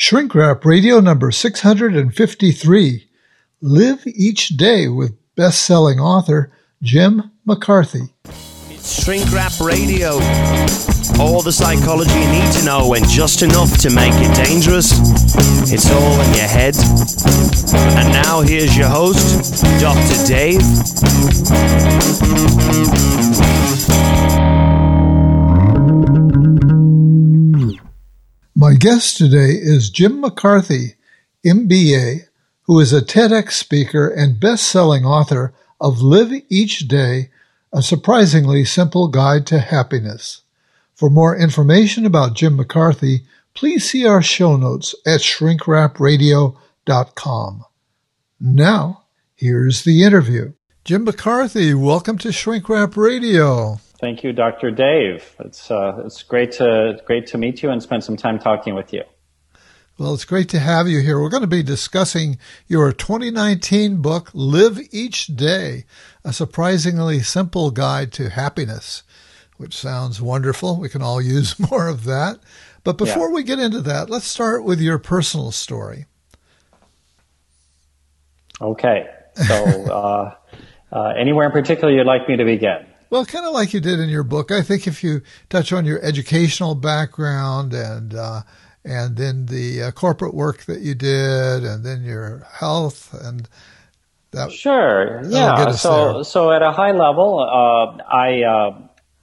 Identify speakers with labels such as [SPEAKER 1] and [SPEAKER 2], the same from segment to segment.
[SPEAKER 1] Shrink Wrap Radio number 653, Live Each Day with best-selling author Jim McCarthy.
[SPEAKER 2] It's Shrink Wrap Radio. All the psychology you need to know and just enough to make it dangerous. It's all in your head. And now here's your host, Dr. Dave.
[SPEAKER 1] My guest today is Jim McCarthy, MBA, who is a TEDx speaker and best-selling author of Live Each Day, A Surprisingly Simple Guide to Happiness. For more information about Jim McCarthy, please see our show notes at shrinkwrapradio.com. Now, here's the interview. Jim McCarthy, welcome to Shrink Wrap Radio.
[SPEAKER 3] Thank you, Dr. Dave. It's great to meet you and spend some time talking with you.
[SPEAKER 1] Well, it's great to have you here. We're going to be discussing your 2019 book, Live Each Day, A Surprisingly Simple Guide to Happiness, which sounds wonderful. We can all use more of that. But before we get into that, let's start with your personal story.
[SPEAKER 3] Okay. So anywhere in particular you'd like me to begin?
[SPEAKER 1] Well, kind of like you did in your book. I think if you touch on your educational background and then the corporate work that you did, and then your health, and that.
[SPEAKER 3] Sure. Yeah. So at a high level, I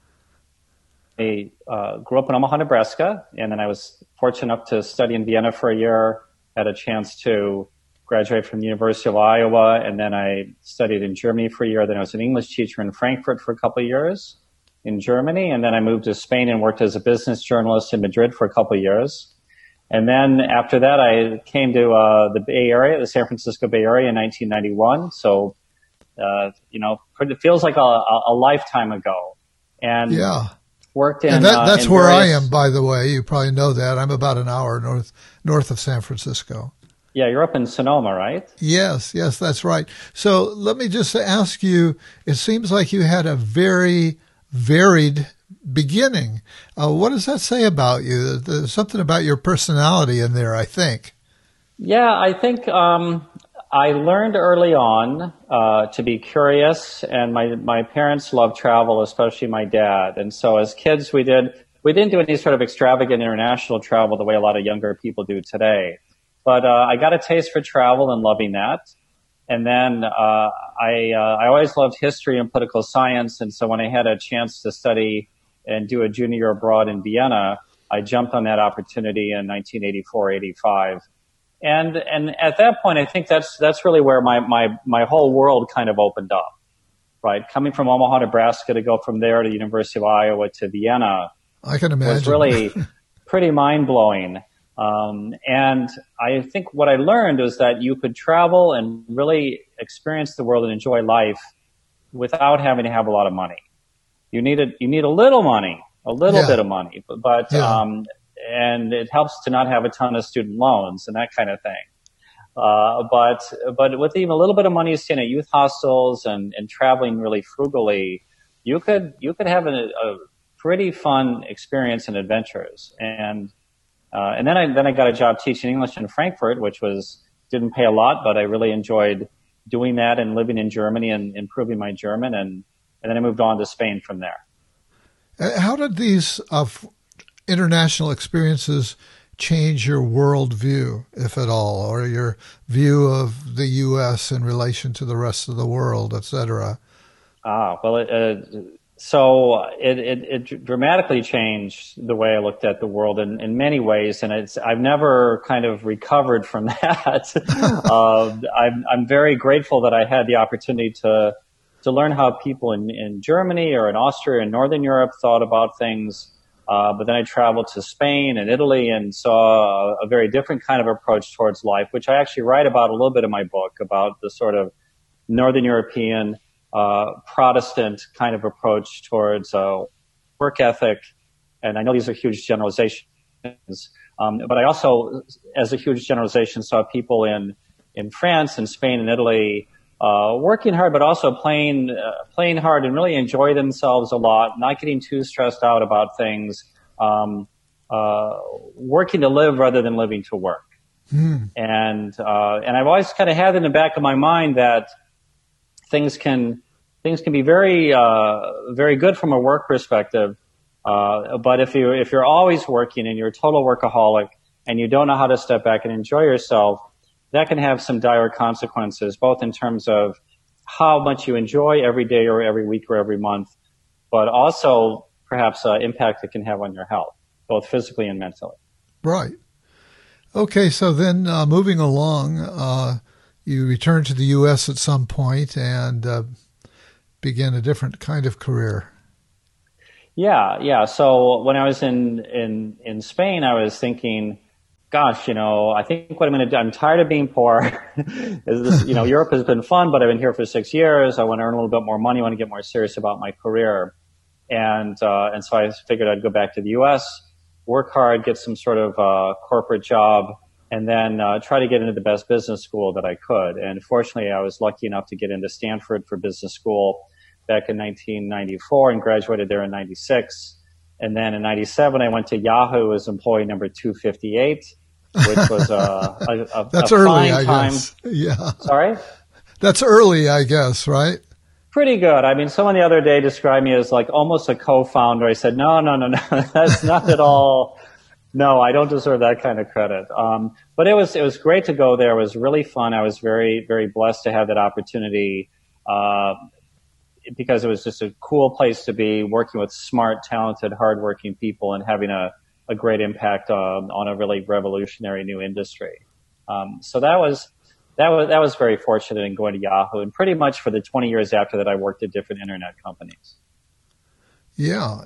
[SPEAKER 3] grew up in Omaha, Nebraska, and then I was fortunate enough to study in Vienna for a year. Had a chance to graduate from the University of Iowa, and then I studied in Germany for a year. Then I was an English teacher in Frankfurt for a couple of years in Germany, and then I moved to Spain and worked as a business journalist in Madrid for a couple of years. And then after that, I came to the Bay Area, the San Francisco Bay Area in 1991. So, it feels like a lifetime ago. And worked in.
[SPEAKER 1] And that's
[SPEAKER 3] in
[SPEAKER 1] where
[SPEAKER 3] various,
[SPEAKER 1] I am, by the way. You probably know that. I'm about an hour north of San Francisco.
[SPEAKER 3] Yeah, you're up in Sonoma, right?
[SPEAKER 1] Yes, that's right. So let me just ask you, it seems like you had a very varied beginning. What does that say about you? There's something about your personality in there, I think.
[SPEAKER 3] Yeah, I think I learned early on to be curious, and my parents loved travel, especially my dad. And so as kids, we didn't do any sort of extravagant international travel the way a lot of younger people do today. But I got a taste for travel and loving that. And then I always loved history and political science. And so when I had a chance to study and do a junior year abroad in Vienna, I jumped on that opportunity in 1984-85. And at that point, I think that's really where my whole world kind of opened up, right? Coming from Omaha, Nebraska, to go from there to the University of Iowa to Vienna,
[SPEAKER 1] I can imagine,
[SPEAKER 3] was really pretty mind-blowing. And I think what I learned was that you could travel and really experience the world and enjoy life without having to have a lot of money. You need a little money, a little bit of money, but and it helps to not have a ton of student loans and that kind of thing. But with even a little bit of money, staying at youth hostels and traveling really frugally, you could have a pretty fun experience and adventures. And then I got a job teaching English in Frankfurt, which didn't pay a lot, but I really enjoyed doing that and living in Germany and improving my German. And then I moved on to Spain from there.
[SPEAKER 1] How did these international experiences change your worldview, if at all, or your view of the U.S. in relation to the rest of the world, et cetera?
[SPEAKER 3] So it dramatically changed the way I looked at the world in many ways, and I've never kind of recovered from that. I'm very grateful that I had the opportunity to learn how people in Germany or in Austria and Northern Europe thought about things. But then I traveled to Spain and Italy and saw a very different kind of approach towards life, which I actually write about a little bit in my book, about the sort of Northern European Protestant kind of approach towards work ethic. And I know these are huge generalizations, but I also, as a huge generalization, saw people in France and Spain and Italy working hard, but also playing hard and really enjoy themselves a lot, not getting too stressed out about things, working to live rather than living to work. And I've always kind of had in the back of my mind that things can be very very good from a work perspective, but if you're always working and you're a total workaholic and you don't know how to step back and enjoy yourself, that can have some dire consequences, both in terms of how much you enjoy every day or every week or every month, but also perhaps impact it can have on your health, both physically and mentally.
[SPEAKER 1] Right. Okay, so then moving along, you returned to the U.S. at some point and began a different kind of career.
[SPEAKER 3] Yeah. So when I was in Spain, I was thinking, gosh, I think what I'm going to do, I'm tired of being poor. Europe has been fun, but I've been here for 6 years. I want to earn a little bit more money. I want to get more serious about my career. And so I figured I'd go back to the U.S., work hard, get some sort of corporate job, and then try to get into the best business school that I could. And fortunately, I was lucky enough to get into Stanford for business school back in 1994 and graduated there in 96. And then in 97, I went to Yahoo as employee number 258, which was
[SPEAKER 1] That's
[SPEAKER 3] a
[SPEAKER 1] early,
[SPEAKER 3] fine
[SPEAKER 1] I
[SPEAKER 3] time.
[SPEAKER 1] guess. Yeah.
[SPEAKER 3] Sorry?
[SPEAKER 1] That's early, I guess, right?
[SPEAKER 3] Pretty good. I mean, someone the other day described me as like almost a co-founder. I said, no, that's not at all. No, I don't deserve that kind of credit. But it was great to go there. It was really fun. I was very, very blessed to have that opportunity, because it was just a cool place to be, working with smart, talented, hardworking people and having a great impact on a really revolutionary new industry. So that was very fortunate in going to Yahoo. And pretty much for the 20 years after that, I worked at different internet companies.
[SPEAKER 1] Yeah.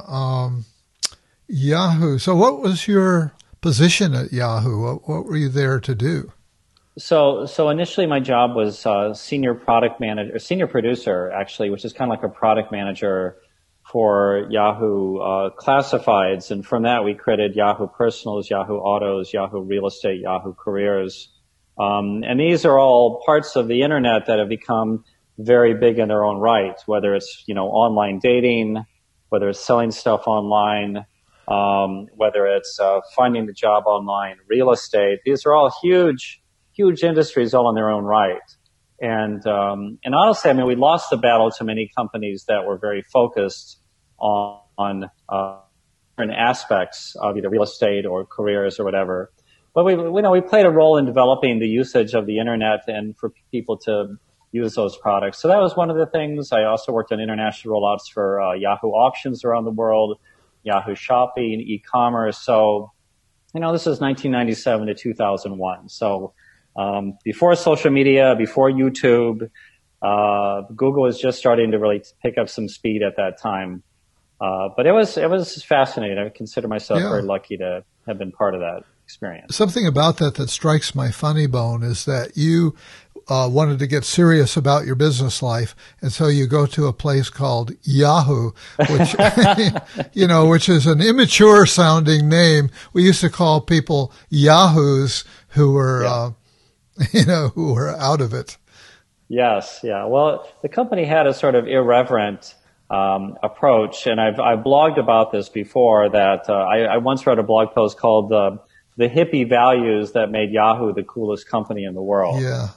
[SPEAKER 1] Yahoo. So what was your position at Yahoo? What were you there to do?
[SPEAKER 3] So initially my job was senior producer, actually, which is kind of like a product manager for Yahoo Classifieds. And from that, we created Yahoo Personals, Yahoo Autos, Yahoo Real Estate, Yahoo Careers. And these are all parts of the internet that have become very big in their own right, whether it's, online dating, whether it's selling stuff online, whether it's finding the job online, real estate. These are all huge industries all in their own right. And honestly, I mean, we lost the battle to many companies that were very focused on different aspects of either real estate or careers or whatever. But we played a role in developing the usage of the internet and for people to use those products. So that was one of the things. I also worked on international rollouts for Yahoo Auctions around the world, Yahoo Shopping, e-commerce. So, this is 1997 to 2001. So before social media, before YouTube, Google was just starting to really pick up some speed at that time. But it was fascinating. I consider myself very lucky to have been part of that experience.
[SPEAKER 1] Something about that strikes my funny bone is that you wanted to get serious about your business life, and so you go to a place called Yahoo, which which is an immature sounding name. We used to call people Yahoos who were who were out of it.
[SPEAKER 3] Yes, yeah. Well, the company had a sort of irreverent approach, and I've blogged about this before. That I once wrote a blog post called "The Hippie Values That Made Yahoo the Coolest Company in the World."
[SPEAKER 1] Yeah.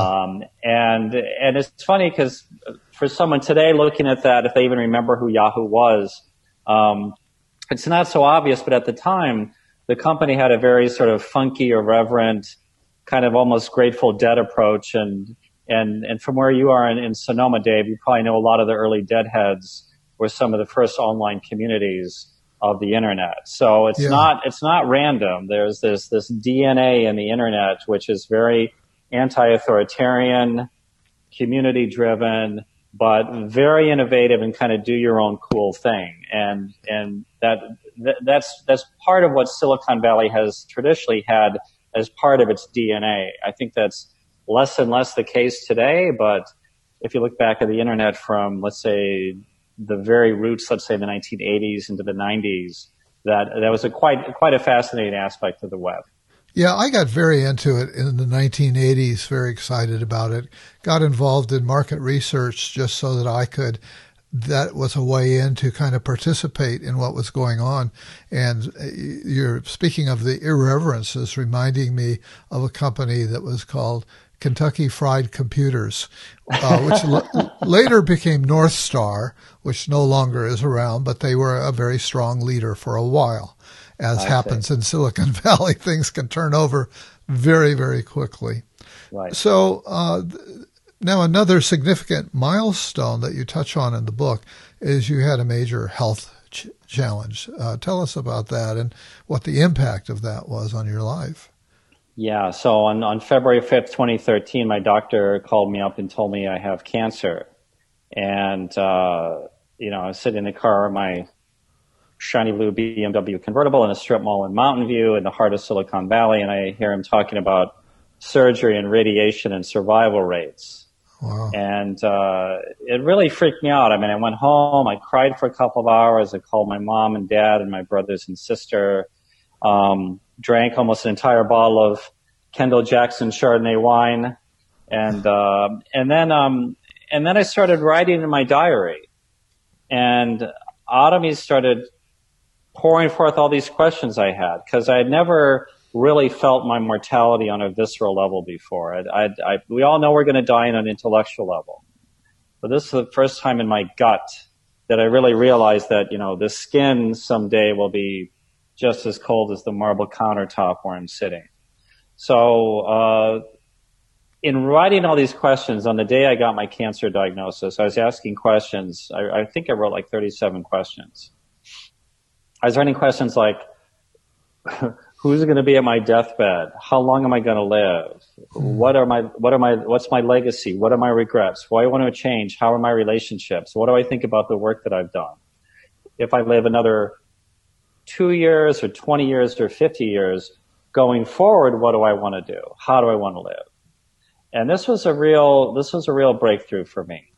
[SPEAKER 3] And it's funny because for someone today looking at that, if they even remember who Yahoo was, it's not so obvious. But at the time, the company had a very sort of funky, irreverent, kind of almost Grateful Dead approach. And from where you are in Sonoma, Dave, you probably know a lot of the early Deadheads were some of the first online communities of the internet. So it's not random. There's this DNA in the internet, which is very anti-authoritarian, community-driven, but very innovative and kind of do your own cool thing. And that's part of what Silicon Valley has traditionally had as part of its DNA. I think that's less and less the case today, but if you look back at the internet from, let's say, the very roots, let's say the 1980s into the 90s, that was quite a fascinating aspect of the web.
[SPEAKER 1] Yeah, I got very into it in the 1980s, very excited about it. Got involved in market research just so that I could that was a way in to kind of participate in what was going on. And you're speaking of the irreverences, reminding me of a company that was called Kentucky Fried Computers, which later became North Star, which no longer is around, but they were a very strong leader for a while. As happens in Silicon Valley, things can turn over very, very quickly.
[SPEAKER 3] Right.
[SPEAKER 1] So now another significant milestone that you touch on in the book is you had a major health challenge. Tell us about that and what the impact of that was on your life.
[SPEAKER 3] Yeah, so on February 5th, 2013, my doctor called me up and told me I have cancer. And, I was sitting in the car in my shiny blue BMW convertible in a strip mall in Mountain View in the heart of Silicon Valley, and I hear him talking about surgery and radiation and survival rates.
[SPEAKER 1] Wow.
[SPEAKER 3] And it really freaked me out. I mean, I went home, I cried for a couple of hours, I called my mom and dad and my brothers and sister, drank almost an entire bottle of Kendall Jackson Chardonnay wine, and then I started writing in my diary, and out of me started pouring forth all these questions I had, because I had never really felt my mortality on a visceral level before. We all know we're going to die on an intellectual level, but this is the first time in my gut that I really realized that, the skin someday will be just as cold as the marble countertop where I'm sitting. So, in writing all these questions, on the day I got my cancer diagnosis, I was asking questions. I think I wrote like 37 questions. I was writing questions like, who's going to be at my deathbed? How long am I going to live? What's my legacy? What are my regrets? What do I want to change? How are my relationships? What do I think about the work that I've done? If I live another 2 years or 20 years or 50 years going forward, what do I want to do? How do I want to live? And this was a real breakthrough for me.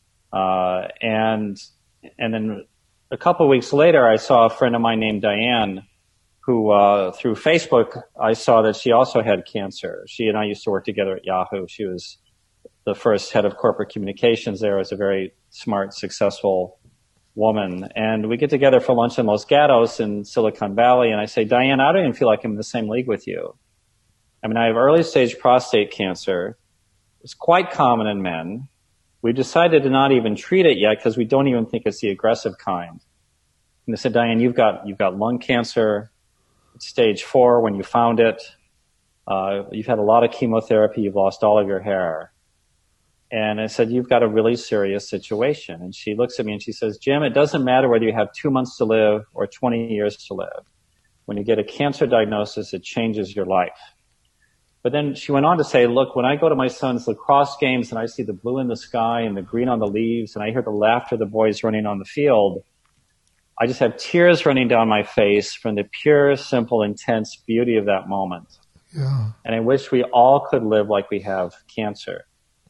[SPEAKER 3] And then a couple of weeks later, I saw a friend of mine named Diane, who, through Facebook, I saw that she also had cancer. She and I used to work together at Yahoo. She was the first head of corporate communications there. As a very smart, successful woman. And we get together for lunch in Los Gatos in Silicon Valley. And I say, Diane, I don't even feel like I'm in the same league with you. I mean, I have early stage prostate cancer. It's quite common in men. We decided to not even treat it yet because we don't even think it's the aggressive kind. And they said, Diane, you've got lung cancer. It's stage 4 when you found it. You've had a lot of chemotherapy. You've lost all of your hair. And I said, you've got a really serious situation. And she looks at me and she says, Jim, it doesn't matter whether you have 2 months to live or 20 years to live. When you get a cancer diagnosis, it changes your life. But then she went on to say, look, when I go to my son's lacrosse games and I see the blue in the sky and the green on the leaves and I hear the laughter of the boys running on the field, I just have tears running down my face from the pure, simple, intense beauty of that moment.
[SPEAKER 1] Yeah.
[SPEAKER 3] And I wish we all could live like we have cancer.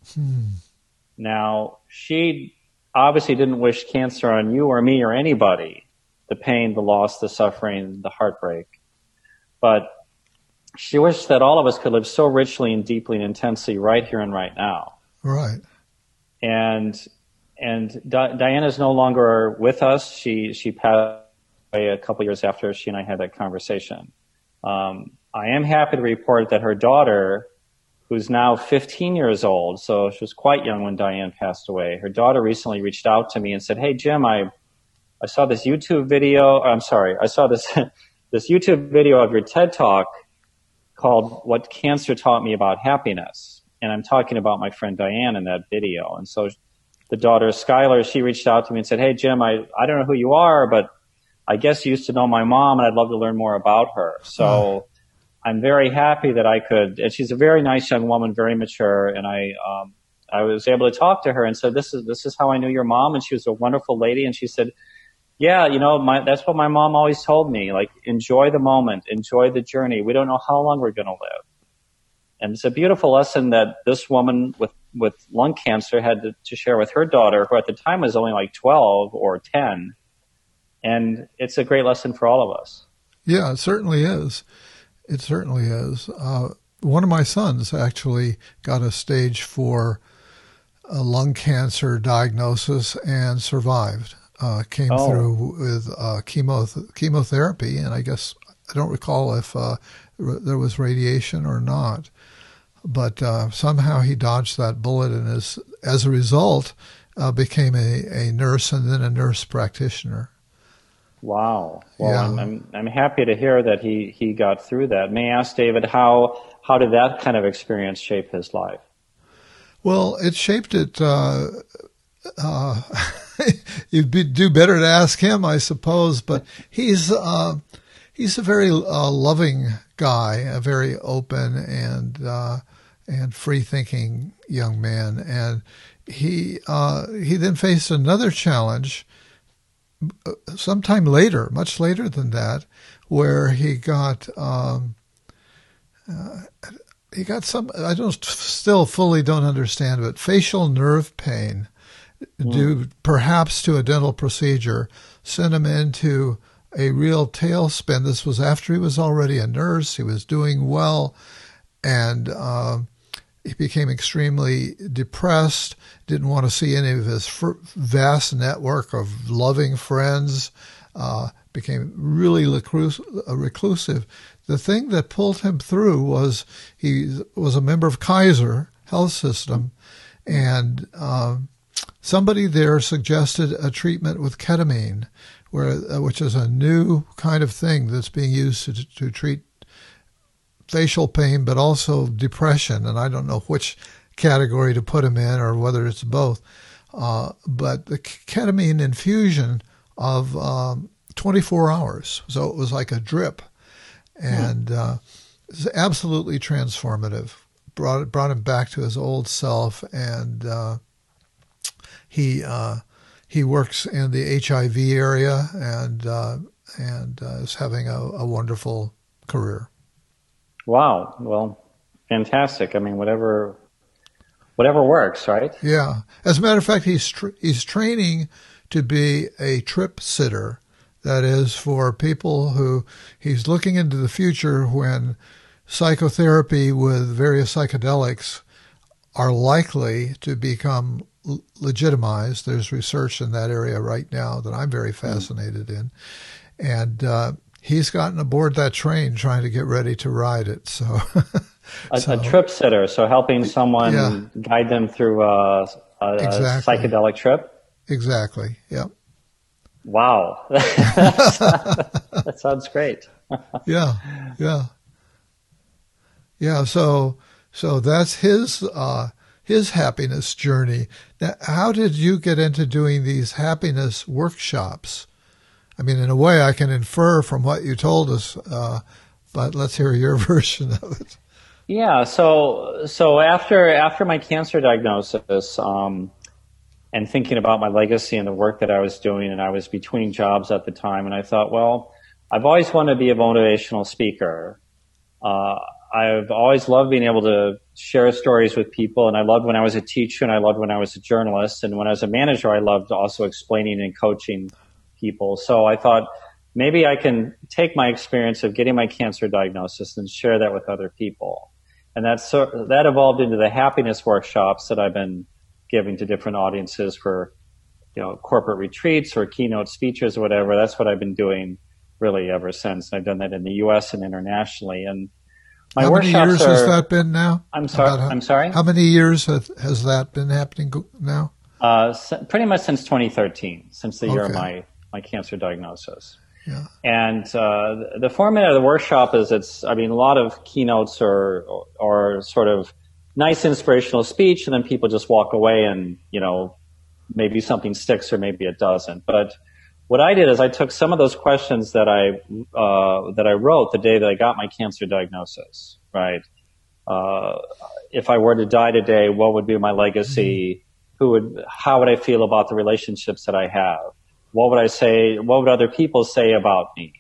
[SPEAKER 3] Now, she obviously didn't wish cancer on you or me or anybody, the pain, the loss, the suffering, the heartbreak. But she wished that all of us could live so richly and deeply and intensely right here and right now.
[SPEAKER 1] Right.
[SPEAKER 3] And Diana's no longer with us. She passed away a couple years after she and I had that conversation. I am happy to report that her daughter, who's now 15 years old, so she was quite young when Diane passed away, her daughter recently reached out to me and said, hey, Jim, I saw this YouTube video. I saw this YouTube video of your TED Talk called What Cancer Taught Me About Happiness. And I'm talking about my friend Diane in that video. And so the daughter, Skylar, she reached out to me and said, hey, Jim, I don't know who you are, but I guess you used to know my mom, and I'd love to learn more about her. So I'm very happy that I could, and she's a very nice young woman, very mature, and I was able to talk to her and said, this is how I knew your mom, and she was a wonderful lady, and she said, yeah, that's what my mom always told me, like, enjoy the moment, enjoy the journey. We don't know how long we're going to live. And it's a beautiful lesson that this woman with lung cancer had to share with her daughter, who at the time was only like 12 or 10. And it's a great lesson for all of us.
[SPEAKER 1] Yeah, it certainly is. It certainly is. One of my sons actually got a stage 4 a lung cancer diagnosis and survived. Came
[SPEAKER 3] Oh,
[SPEAKER 1] through with chemotherapy, and I guess I don't recall if there was radiation or not. But somehow he dodged that bullet, and as a result, became a nurse and then a nurse practitioner.
[SPEAKER 3] wow. Well,
[SPEAKER 1] Yeah.
[SPEAKER 3] I'm happy to hear that he got through that. May I ask, David, how did that kind of experience shape his life?
[SPEAKER 1] Well, it shaped it. Uh, You'd do better to ask him, I suppose. But he's a very loving guy, a very open and free-thinking young man, and he then faced another challenge sometime later, much later than that, where he got some, I still fully don't understand, but facial nerve pain due perhaps to a dental procedure sent him into a real tailspin. This was after he was already a nurse. He was doing well, and he became extremely depressed, didn't want to see any of his vast network of loving friends, became really reclusive. The thing that pulled him through was he was a member of Kaiser Health System, and somebody there suggested a treatment with ketamine, which is a new kind of thing that's being used to treat facial pain, but also depression. And I don't know which category to put him in or whether it's both. But the ketamine infusion of 24 hours. So it was like a drip. And it's absolutely transformative. Brought him back to his old self, and he works in the HIV area and is having a wonderful career.
[SPEAKER 3] Wow. Well, fantastic. I mean, whatever works, right?
[SPEAKER 1] Yeah. As a matter of fact, he's training to be a trip sitter. That is for people who he's looking into the future when psychotherapy with various psychedelics are likely to become legitimized. There's research in that area right now that I'm very fascinated in. And he's gotten aboard that train trying to get ready to ride it. So,
[SPEAKER 3] a trip sitter, so helping someone guide them through a psychedelic trip?
[SPEAKER 1] Exactly, yeah.
[SPEAKER 3] Wow. That sounds great.
[SPEAKER 1] Yeah. So that's his happiness journey. Now, how did you get into doing these happiness workshops? I mean, in a way, I can infer from what you told us, but let's hear your version of it.
[SPEAKER 3] Yeah. So after my cancer diagnosis, and thinking about my legacy and the work that I was doing, and I was between jobs at the time, and I thought, well, I've always wanted to be a motivational speaker. I've always loved being able to share stories with people, and I loved when I was a teacher, and I loved when I was a journalist, and when I was a manager, I loved also explaining and coaching people. So I thought maybe I can take my experience of getting my cancer diagnosis and share that with other people. And that evolved into the happiness workshops that I've been giving to different audiences for, corporate retreats or keynote speeches or whatever. That's what I've been doing really ever since. I've done that in the U.S. and internationally. And my
[SPEAKER 1] how many years has that been now?
[SPEAKER 3] I'm sorry.
[SPEAKER 1] How many years has that been happening now?
[SPEAKER 3] Pretty much since 2013, since the year of my cancer diagnosis.
[SPEAKER 1] Yeah.
[SPEAKER 3] And the format of the workshop is a lot of keynotes or sort of nice inspirational speech, and then people just walk away and, maybe something sticks or maybe it doesn't. But what I did is I took some of those questions that I wrote the day that I got my cancer diagnosis, right? If I were to die today, what would be my legacy? How would I feel about the relationships that I have? What would I say? What would other people say about me?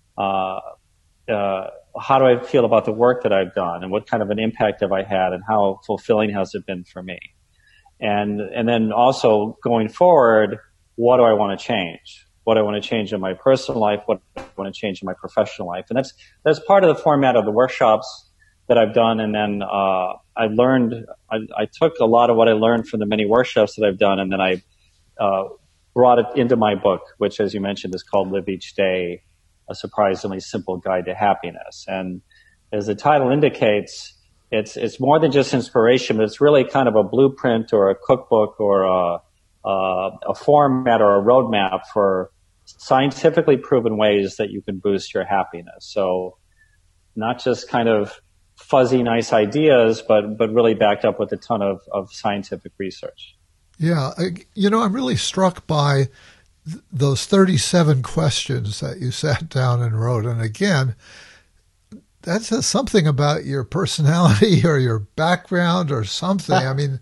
[SPEAKER 3] How do I feel about the work that I've done, and what kind of an impact have I had, and how fulfilling has it been for me? And then also going forward, what do I want to change? What do I want to change in my personal life? What do I want to change in my professional life? And that's part of the format of the workshops. that I've done, and then I took a lot of what I learned from the many workshops that I've done, and then I brought it into my book, which, as you mentioned, is called Live Each Day, A Surprisingly Simple Guide to Happiness. And as the title indicates, it's more than just inspiration, but it's really kind of a blueprint or a cookbook or a format or a roadmap for scientifically proven ways that you can boost your happiness. So not just kind of fuzzy, nice ideas, but really backed up with a ton of scientific research.
[SPEAKER 1] Yeah. I'm really struck by those 37 questions that you sat down and wrote. And again, that says something about your personality or your background or something. I mean,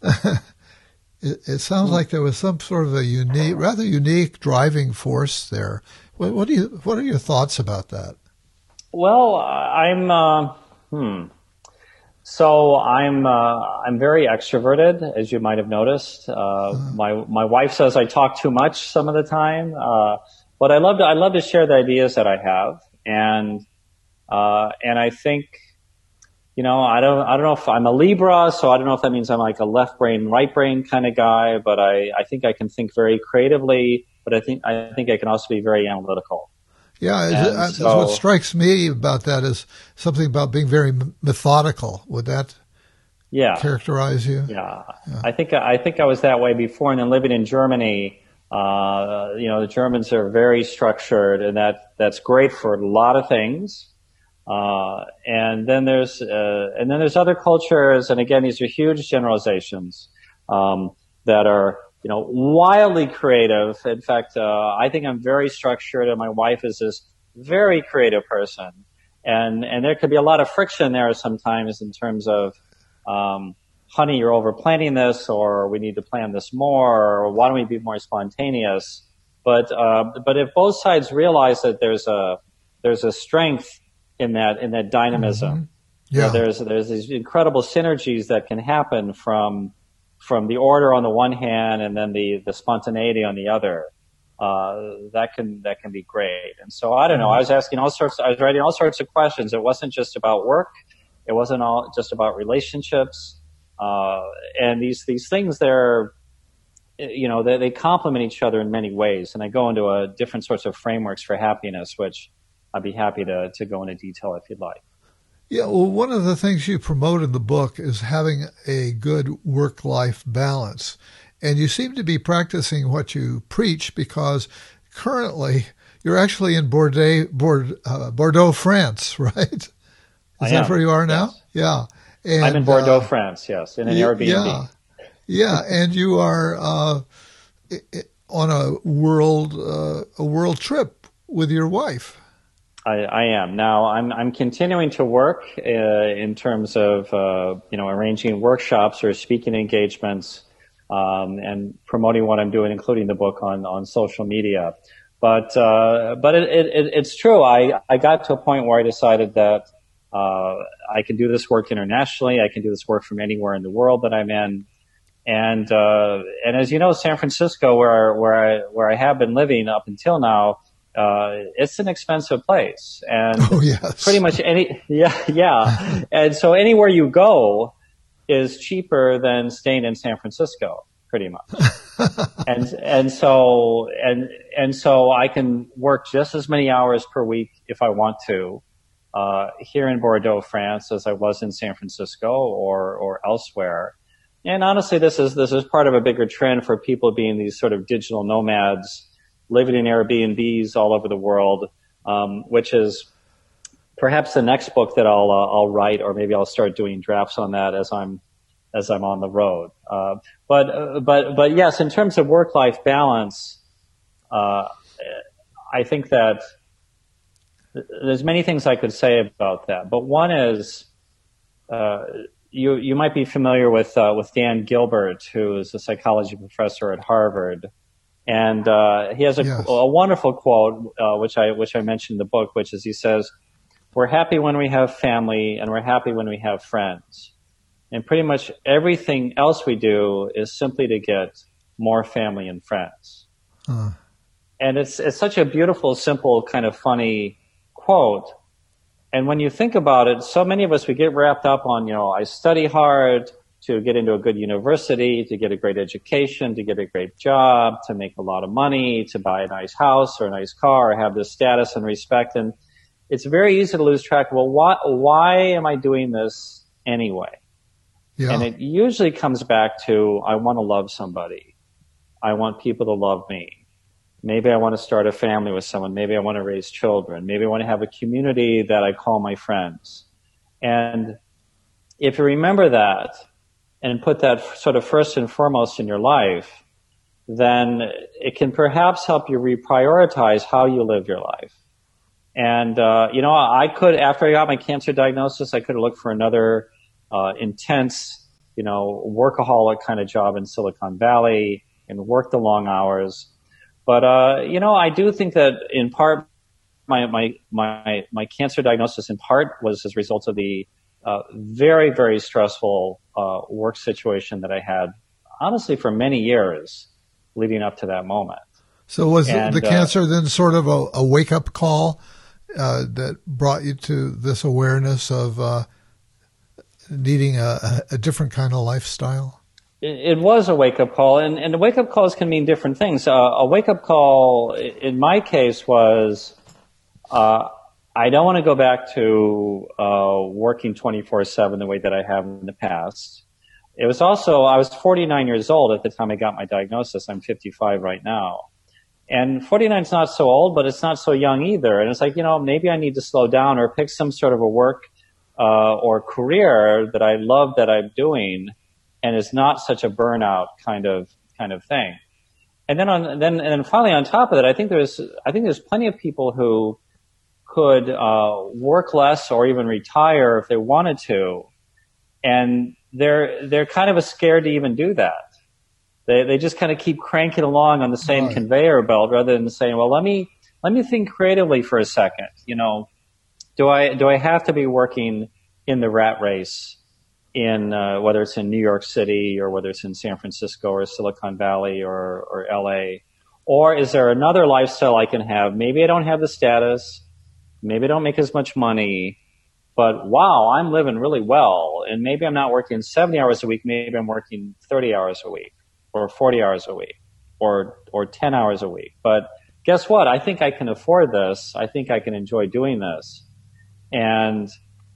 [SPEAKER 1] it sounds like there was some sort of a rather unique driving force there. What are your thoughts about that?
[SPEAKER 3] Well, So I'm very extroverted, as you might have noticed. My wife says I talk too much some of the time, but I love to share the ideas that I have, and I think, I don't know if I'm a Libra, so I don't know if that means I'm like a left brain, right brain kind of guy, but I think I can think very creatively, but I think I can also be very analytical.
[SPEAKER 1] Yeah, what strikes me about that is something about being very methodical. Would that characterize you?
[SPEAKER 3] Yeah. I think I was that way before, and then living in Germany, the Germans are very structured, and that's great for a lot of things. And then there's other cultures, and again, these are huge generalizations that are wildly creative. In fact, I think I'm very structured, and my wife is this very creative person. And there could be a lot of friction there sometimes in terms of, honey, you're over planning this, or we need to plan this more, or why don't we be more spontaneous? But if both sides realize that there's a strength in that dynamism, there's these incredible synergies that can happen from the order on the one hand, and then the spontaneity on the other, that can be great. And so I don't know. I was writing all sorts of questions. It wasn't just about work. It wasn't all just about relationships. And these things, they complement each other in many ways. And I go into different sorts of frameworks for happiness, which I'd be happy to go into detail if you'd like.
[SPEAKER 1] Yeah, well, one of the things you promote in the book is having a good work-life balance. And you seem to be practicing what you preach, because currently you're actually in Bordeaux, France, right? Is that where you are now?
[SPEAKER 3] Yes.
[SPEAKER 1] Yeah. And,
[SPEAKER 3] I'm in Bordeaux, France, yes, in an Airbnb.
[SPEAKER 1] Yeah, and you are on a world trip with your wife.
[SPEAKER 3] I am. Now I'm continuing to work in terms of arranging workshops or speaking engagements, and promoting what I'm doing, including the book on social media. But it's true. I got to a point where I decided that I can do this work internationally. I can do this work from anywhere in the world that I'm in. And as you know, San Francisco, where I have been living up until now, it's an expensive place, and pretty much and so anywhere you go is cheaper than staying in San Francisco, pretty much. and so I can work just as many hours per week if I want to, here in Bordeaux, France, as I was in San Francisco or elsewhere. And honestly, this is part of a bigger trend for people being these sort of digital nomads, living in Airbnbs all over the world, which is perhaps the next book that I'll write, or maybe I'll start doing drafts on that as I'm on the road. But yes, in terms of work-life balance, I think that there's many things I could say about that. But one is, you might be familiar with Dan Gilbert, who is a psychology professor at Harvard. And he has a wonderful quote, which I mentioned in the book, which is, he says, "We're happy when we have family, and we're happy when we have friends. And pretty much everything else we do is simply to get more family and friends." And it's such a beautiful, simple, kind of funny quote. And when you think about it, so many of us, we get wrapped up on, I study hard to get into a good university, to get a great education, to get a great job, to make a lot of money, to buy a nice house or a nice car, or have this status and respect. And it's very easy to lose track of, well, why am I doing this anyway?
[SPEAKER 1] Yeah.
[SPEAKER 3] And it usually comes back to, I want to love somebody. I want people to love me. Maybe I want to start a family with someone. Maybe I want to raise children. Maybe I want to have a community that I call my friends. And if you remember that and put that sort of first and foremost in your life, then it can perhaps help you reprioritize how you live your life. And, I could, after I got my cancer diagnosis, I could have looked for another intense, workaholic kind of job in Silicon Valley and worked the long hours. But, I do think that in part, my cancer diagnosis in part was as a result of the very, very stressful work situation that I had, honestly, for many years leading up to that moment.
[SPEAKER 1] So was the cancer then sort of a wake-up call that brought you to this awareness of needing a different kind of lifestyle?
[SPEAKER 3] It was a wake-up call, and the wake-up calls can mean different things. A wake-up call, in my case, was I don't want to go back to working 24/7 the way that I have in the past. It was also, I was 49 years old at the time I got my diagnosis. I'm 55 right now. And 49 is not so old, but it's not so young either. And it's like, maybe I need to slow down or pick some sort of a work or career that I love that I'm doing, and is not such a burnout kind of thing. And then finally on top of that, I think there's plenty of people who could work less or even retire if they wanted to, and they're kind of scared to even do that. They just kind of keep cranking along on the same
[SPEAKER 1] Right.
[SPEAKER 3] conveyor belt rather than saying, well, let me think creatively for a second. Do I have to be working in the rat race in whether it's in New York City or whether it's in San Francisco or Silicon Valley or LA? Or is there another lifestyle I can have? Maybe I don't have the status. Maybe I don't make as much money, but wow, I'm living really well. And maybe I'm not working 70 hours a week. Maybe I'm working 30 hours a week or 40 hours a week or 10 hours a week. But guess what? I think I can afford this. I think I can enjoy doing this. And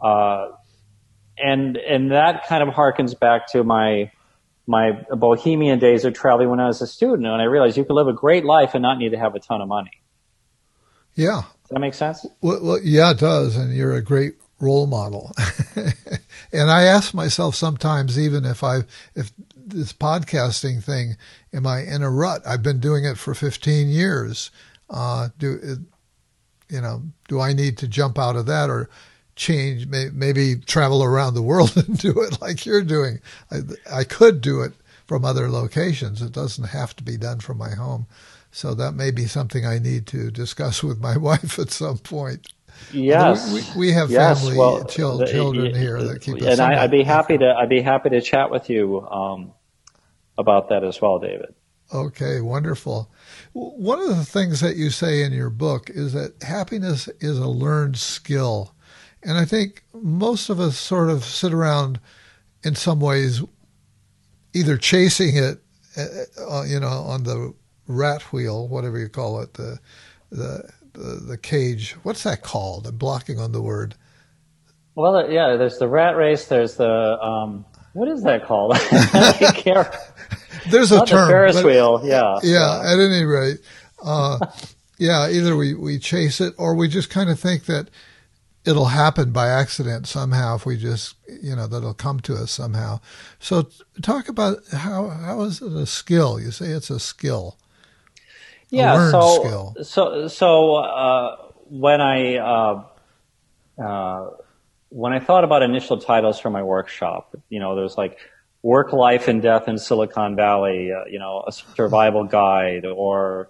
[SPEAKER 3] that kind of harkens back to my bohemian days of traveling when I was a student, and I realized you can live a great life and not need to have a ton of money.
[SPEAKER 1] Yeah.
[SPEAKER 3] Does that make sense?
[SPEAKER 1] Well, yeah, it does. And you're a great role model. And I ask myself sometimes, even if this podcasting thing, am I in a rut? I've been doing it for 15 years. Do I need to jump out of that or change, maybe travel around the world and do it like you're doing? I could do it from other locations. It doesn't have to be done from my home. So that may be something I need to discuss with my wife at some point.
[SPEAKER 3] Yes,
[SPEAKER 1] we have family, children here that keep us.
[SPEAKER 3] And I'd be happy to chat with you about that as well, David.
[SPEAKER 1] Okay, wonderful. One of the things that you say in your book is that happiness is a learned skill. And I think most of us sort of sit around in some ways either chasing it, on the rat wheel, whatever you call it, the cage. What's that called? I'm blocking on the word.
[SPEAKER 3] Well, yeah, there's the rat race. There's the, what is that called? I don't care.
[SPEAKER 1] There's a term.
[SPEAKER 3] The Ferris wheel, yeah.
[SPEAKER 1] Yeah, at any rate. Either we chase it or we just kind of think that it'll happen by accident somehow if we just, that it'll come to us somehow. So talk about how is it a skill? You say it's a skill.
[SPEAKER 3] Yeah,
[SPEAKER 1] a learned skill.
[SPEAKER 3] So when I thought about initial titles for my workshop, there's like Work, Life, and Death in Silicon Valley, a survival guide, or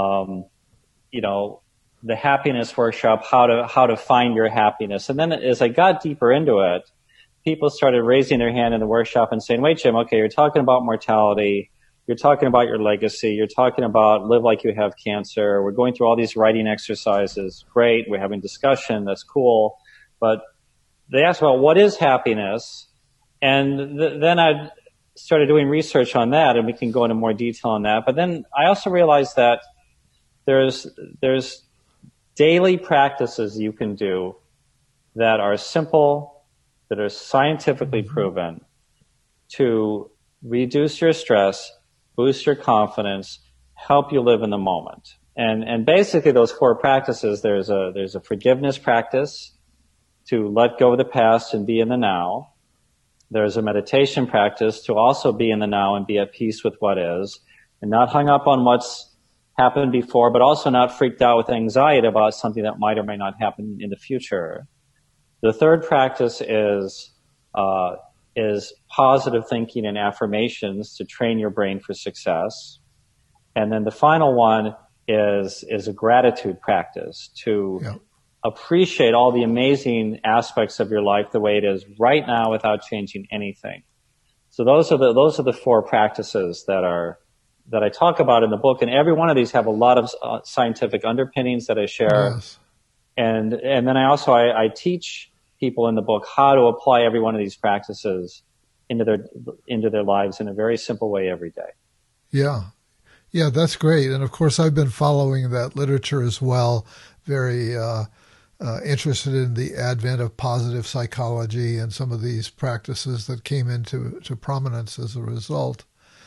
[SPEAKER 3] the happiness workshop, how to find your happiness. And then as I got deeper into it, people started raising their hand in the workshop and saying, wait, Jim, okay, you're talking about mortality. You're talking about your legacy. You're talking about live like you have cancer. We're going through all these writing exercises. Great. We're having discussion. That's cool. But they asked about what is happiness, and then I started doing research on that, and we can go into more detail on that. But then I also realized that there's daily practices you can do that are simple, that are scientifically proven to reduce your stress, boost your confidence, help you live in the moment. And basically those core practices, there's a forgiveness practice to let go of the past and be in the now. There's a meditation practice to also be in the now and be at peace with what is, and not hung up on what's happened before, but also not freaked out with anxiety about something that might or may not happen in the future. The third practice is positive thinking and affirmations to train your brain for success. And then the final one is a gratitude practice to appreciate all the amazing aspects of your life the way it is right now without changing anything. So those are the four practices that I talk about in the book, and every one of these have a lot of scientific underpinnings that I share.
[SPEAKER 1] Yes.
[SPEAKER 3] And then I teach people in the book how to apply every one of these practices into their lives in a very simple way every day.
[SPEAKER 1] Yeah. Yeah, that's great. And of course, I've been following that literature as well, very interested in the advent of positive psychology and some of these practices that came into prominence as a result.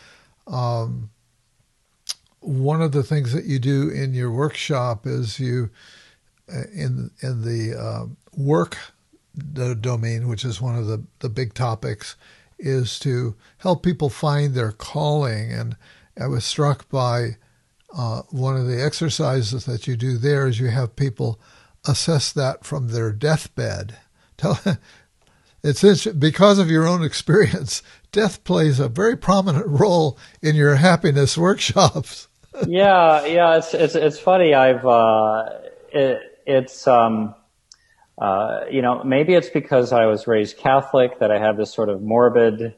[SPEAKER 1] One of the things that you do in your workshop is you, in the work domain, which is one of the big topics, is to help people find their calling. And I was struck by one of the exercises that you do there is you have people assess that from their deathbed. It's because of your own experience, death plays a very prominent role in your happiness workshops.
[SPEAKER 3] Yeah, it's funny. Maybe it's because I was raised Catholic that I have this sort of morbid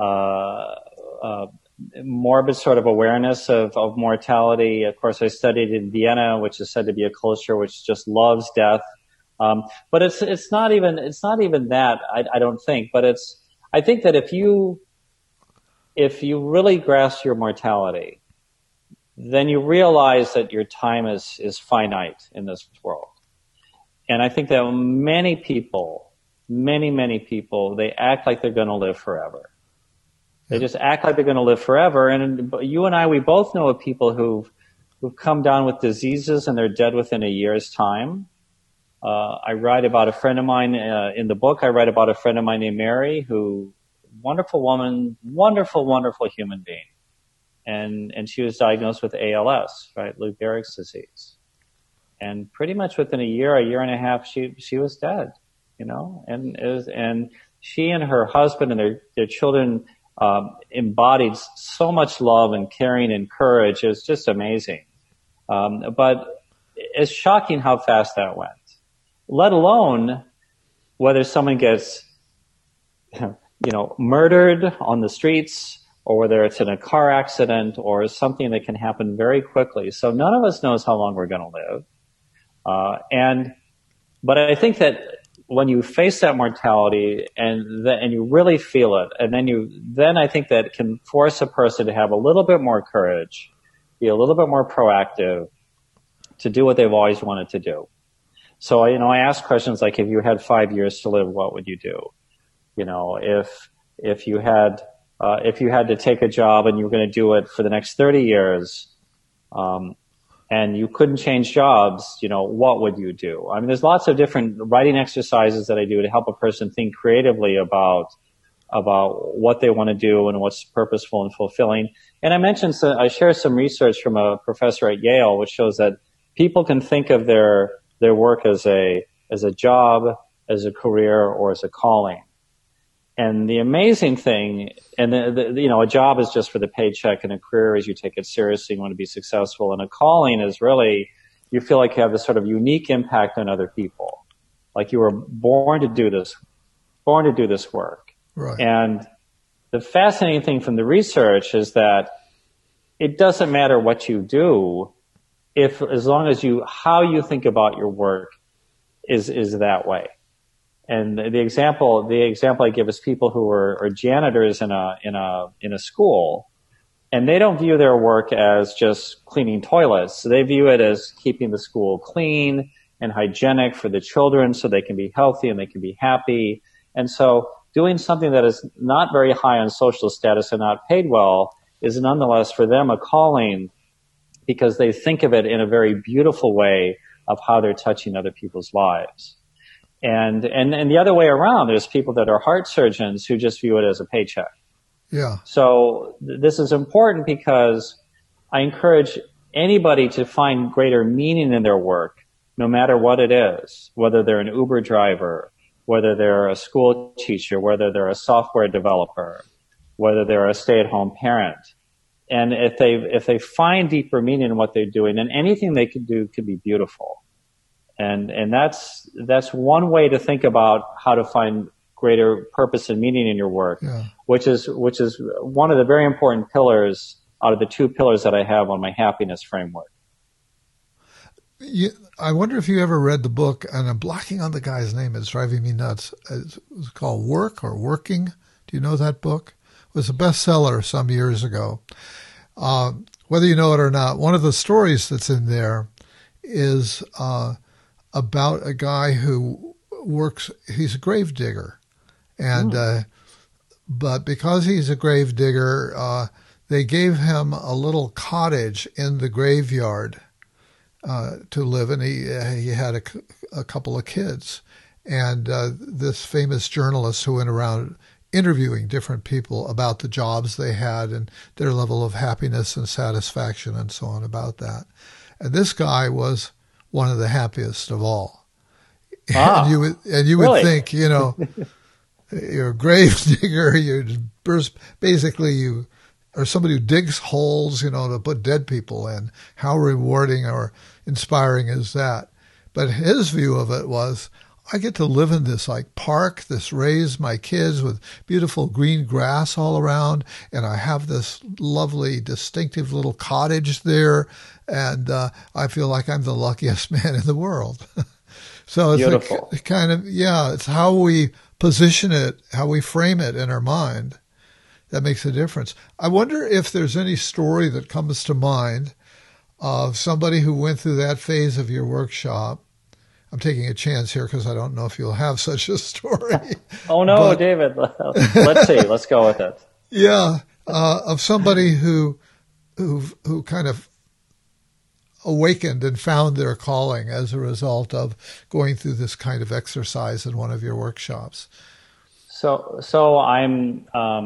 [SPEAKER 3] sort of awareness of mortality. Of course, I studied in Vienna, which is said to be a culture which just loves death. But it's not even that, I don't think. But I think that if you really grasp your mortality, then you realize that your time is finite in this world. And I think that many people, they act like they're going to live forever. They just act like they're going to live forever. And you and I, we both know of people who've come down with diseases and they're dead within a year's time. I write about a friend of mine in the book. I write about a friend of mine named Mary, wonderful woman, wonderful human being. And she was diagnosed with ALS, right? Lou Gehrig's disease. And pretty much within a year and a half, she was dead, and she and her husband and their children, embodied so much love and caring and courage. It was just amazing. But it's shocking how fast that went, let alone whether someone gets, murdered on the streets, or whether it's in a car accident or something that can happen very quickly. So none of us knows how long we're going to live. But I think that when you face that mortality and you really feel it, and then I think that it can force a person to have a little bit more courage, be a little bit more proactive, to do what they've always wanted to do. So, I ask questions like, if you had 5 years to live, what would you do? If you had to take a job and you were going to do it for the next 30 years, and you couldn't change jobs, what would you do? I mean, there's lots of different writing exercises that I do to help a person think creatively about what they want to do and what's purposeful and fulfilling. And I share some research from a professor at Yale, which shows that people can think of their work as a job, as a career, or as a calling. And the amazing thing, and a job is just for the paycheck, and a career is you take it seriously, you want to be successful, and a calling is really, you feel like you have this sort of unique impact on other people. Like you were born to do this work.
[SPEAKER 1] Right.
[SPEAKER 3] And the fascinating thing from the research is that it doesn't matter what you do, as long as how you think about your work is that way. And the example I give is people who are janitors in a school, and they don't view their work as just cleaning toilets. They view it as keeping the school clean and hygienic for the children so they can be healthy and they can be happy. And so doing something that is not very high on social status and not paid well is nonetheless for them a calling, because they think of it in a very beautiful way of how they're touching other people's lives. And the other way around, there's people that are heart surgeons who just view it as a paycheck.
[SPEAKER 1] Yeah.
[SPEAKER 3] So this is important because I encourage anybody to find greater meaning in their work, no matter what it is, whether they're an Uber driver, whether they're a school teacher, whether they're a software developer, whether they're a stay-at-home parent. And if they find deeper meaning in what they're doing, then anything they can do could be beautiful. And that's one way to think about how to find greater purpose and meaning in your work, which is one of the very important pillars out of the 2 pillars that I have on my happiness framework.
[SPEAKER 1] I wonder if you ever read the book, and I'm blocking on the guy's name. It's driving me nuts. It's called Work or Working. Do you know that book? It was a bestseller some years ago. Whether you know it or not, one of the stories that's in there is about a guy who works. He's a grave digger, and but because he's a grave digger, they gave him a little cottage in the graveyard to live in. He had a couple of kids, and this famous journalist who went around interviewing different people about the jobs they had and their level of happiness and satisfaction and so on about that. And this guy was one of the happiest of all.
[SPEAKER 3] Ah,
[SPEAKER 1] and you would think, you're a grave digger, basically you are somebody who digs holes, to put dead people in. How rewarding or inspiring is that? But his view of it was, I get to live in this park, raise my kids with beautiful green grass all around, and I have this lovely, distinctive little cottage there, and I feel like I'm the luckiest man in the world. So it's
[SPEAKER 3] beautiful.
[SPEAKER 1] It's how we position it, how we frame it in our mind that makes a difference. I wonder if there's any story that comes to mind of somebody who went through that phase of your workshop. I'm taking a chance here because I don't know if you'll have such a story.
[SPEAKER 3] Oh, no, David. Let's see. Let's go with it.
[SPEAKER 1] Yeah, of somebody who kind of awakened and found their calling as a result of going through this kind of exercise in one of your workshops.
[SPEAKER 3] So I'm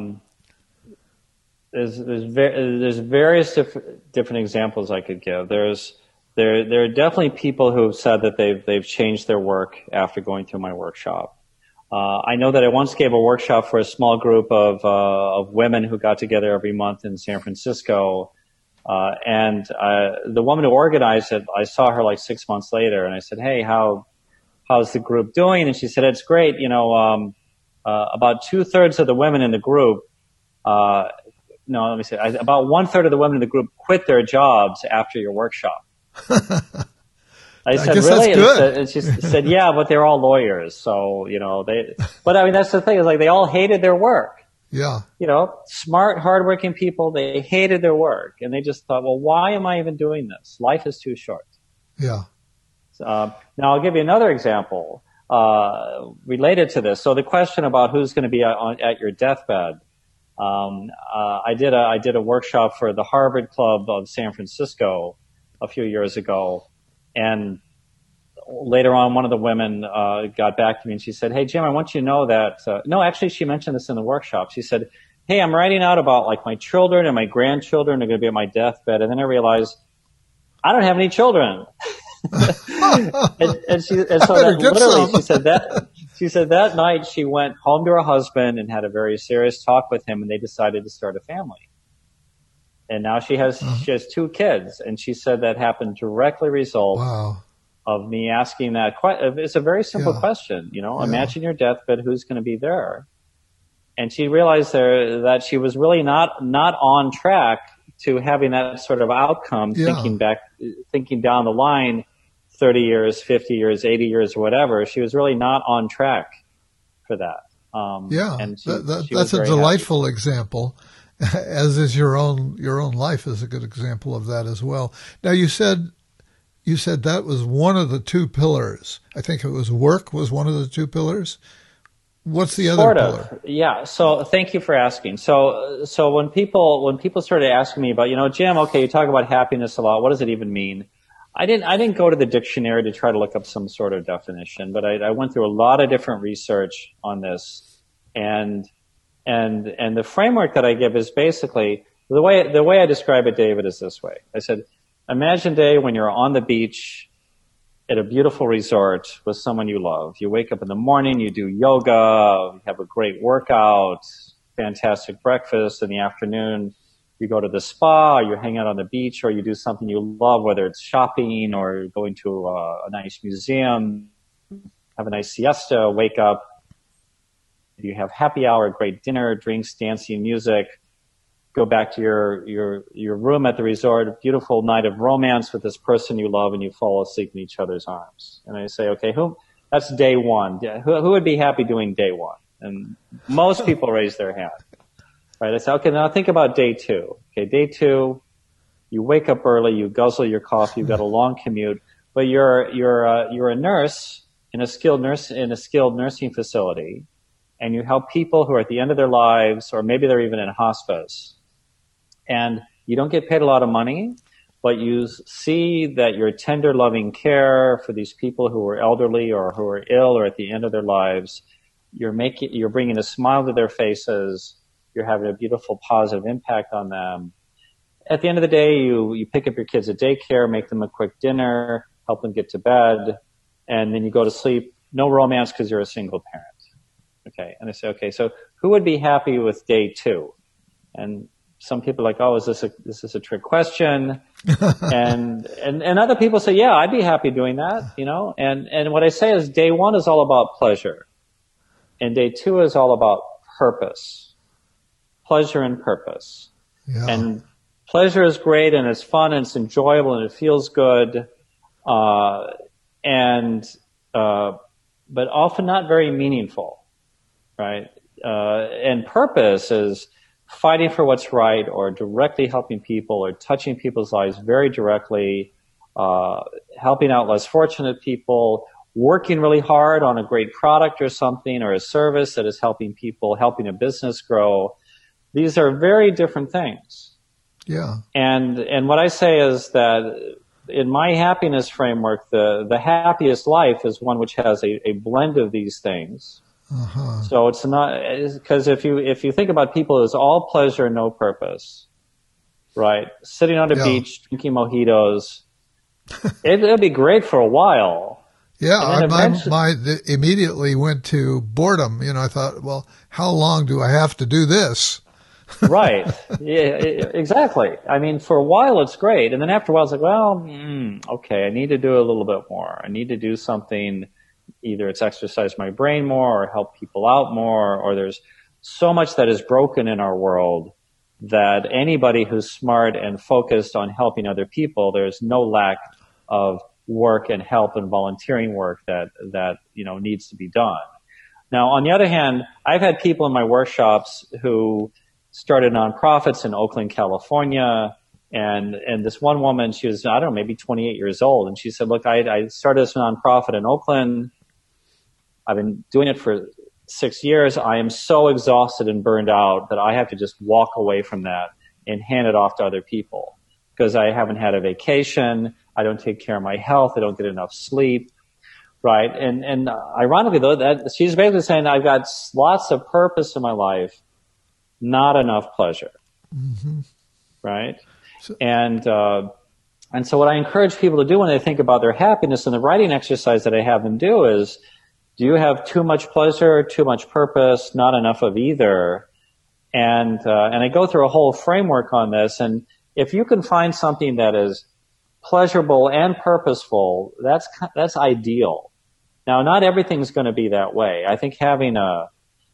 [SPEAKER 3] there's various different examples I could give. There are definitely people who have said that they've changed their work after going through my workshop. I know that I once gave a workshop for a small group of women who got together every month in San Francisco, and the woman who organized it, I saw her like 6 months later, and I said, "Hey, how's the group doing?" And she said, "It's great. About 2/3 of the women in the group." No, let me say, about 1/3 of the women in the group quit their jobs after your workshop. I said, really? And she said, yeah, but they're all lawyers. So, but I mean, that's the thing is they all hated their work.
[SPEAKER 1] Yeah.
[SPEAKER 3] Smart, hardworking people, they hated their work. And they just thought, well, why am I even doing this? Life is too short.
[SPEAKER 1] Yeah.
[SPEAKER 3] Now I'll give you another example, related to this. So the question about who's going to be at your deathbed. I did a workshop for the Harvard Club of San Francisco a few years ago, and later on, one of the women got back to me and she said, "Hey, Jim, I want you to know that." No, actually, she mentioned this in the workshop. She said, "Hey, I'm writing out about my children and my grandchildren are going to be at my deathbed," and then I realized I don't have any children. and so that literally, she said that night she went home to her husband and had a very serious talk with him, and they decided to start a family. And now she has 2 kids, and she said that happened directly result of me asking that question. It's a very simple question, imagine your deathbed, who's going to be there? And she realized there that she was really not on track to having that sort of outcome, thinking down the line, 30 years, 50 years, 80 years, whatever. She was really not on track for that. And
[SPEAKER 1] that's a delightful example, as is your own life is a good example of that as well. Now, you said that was one of the two pillars. I think it was work was one of the two pillars. What's the other pillar?
[SPEAKER 3] Yeah. So thank you for asking. So when people started asking me about, Jim, okay, you talk about happiness a lot. What does it even mean? I didn't go to the dictionary to try to look up some sort of definition, but I went through a lot of different research on this, and the framework that I give is basically the way I describe it, David, is this way. I said, imagine a day when you're on the beach at a beautiful resort with someone you love. You wake up in the morning, you do yoga, you have a great workout, fantastic breakfast. In the afternoon, you go to the spa, or you hang out on the beach, or you do something you love, whether it's shopping or going to a nice museum, have a nice siesta, wake up, you have happy hour, great dinner, drinks, dancing, music, go back to your room at the resort, a beautiful night of romance with this person you love, and you fall asleep in each other's arms. And I say, okay, that's day one. Who would be happy doing day one? And most people raise their hand. Right? I say, okay, now think about day two. Okay, day two, you wake up early, you guzzle your coffee, you've got a long commute, but you're a nurse in a skilled nursing facility, and you help people who are at the end of their lives, or maybe they're even in hospice. And you don't get paid a lot of money, but you see that your tender, loving care for these people who are elderly or who are ill or at the end of their lives, you're bringing a smile to their faces. You're having a beautiful, positive impact on them. At the end of the day, you pick up your kids at daycare, make them a quick dinner, help them get to bed, and then you go to sleep. No romance because you're a single parent. Okay. And I say, okay, so who would be happy with day two? And some people are like, oh, is this a trick question? and other people say, yeah, I'd be happy doing that, and what I say is day one is all about pleasure. And day two is all about purpose, pleasure and purpose. Yeah. And pleasure is great and it's fun and it's enjoyable and it feels good. But often not very meaningful. Right? And purpose is fighting for what's right, or directly helping people, or touching people's lives very directly, helping out less fortunate people, working really hard on a great product or something, or a service that is helping people, helping a business grow. These are very different things.
[SPEAKER 1] Yeah.
[SPEAKER 3] And what I say is that in my happiness framework, the happiest life is one which has a blend of these things. Uh-huh. So it's not, because if you think about people as all pleasure and no purpose, right? Sitting on the beach, drinking mojitos, it'll be great for a while.
[SPEAKER 1] Yeah, my immediately went to boredom. I thought, well, how long do I have to do this?
[SPEAKER 3] Right. Yeah, exactly. I mean, for a while it's great, and then after a while it's like, well, okay, I need to do a little bit more. I need to do something. Either it's exercise my brain more or help people out more, or there's so much that is broken in our world that anybody who's smart and focused on helping other people, there's no lack of work and help and volunteering work that needs to be done. Now, on the other hand, I've had people in my workshops who started nonprofits in Oakland, California, and this one woman, she was, I don't know, maybe 28 years old, and she said, look, I started this nonprofit in Oakland. I've been doing it for 6 years. I am so exhausted and burned out that I have to just walk away from that and hand it off to other people because I haven't had a vacation. I don't take care of my health. I don't get enough sleep. Right. And ironically though, that she's basically saying I've got lots of purpose in my life, not enough pleasure. Mm-hmm. Right. And so what I encourage people to do when they think about their happiness, and the writing exercise that I have them do is, do you have too much pleasure, too much purpose, not enough of either? And I go through a whole framework on this. And if you can find something that is pleasurable and purposeful, that's ideal. Now, not everything's going to be that way. I think having a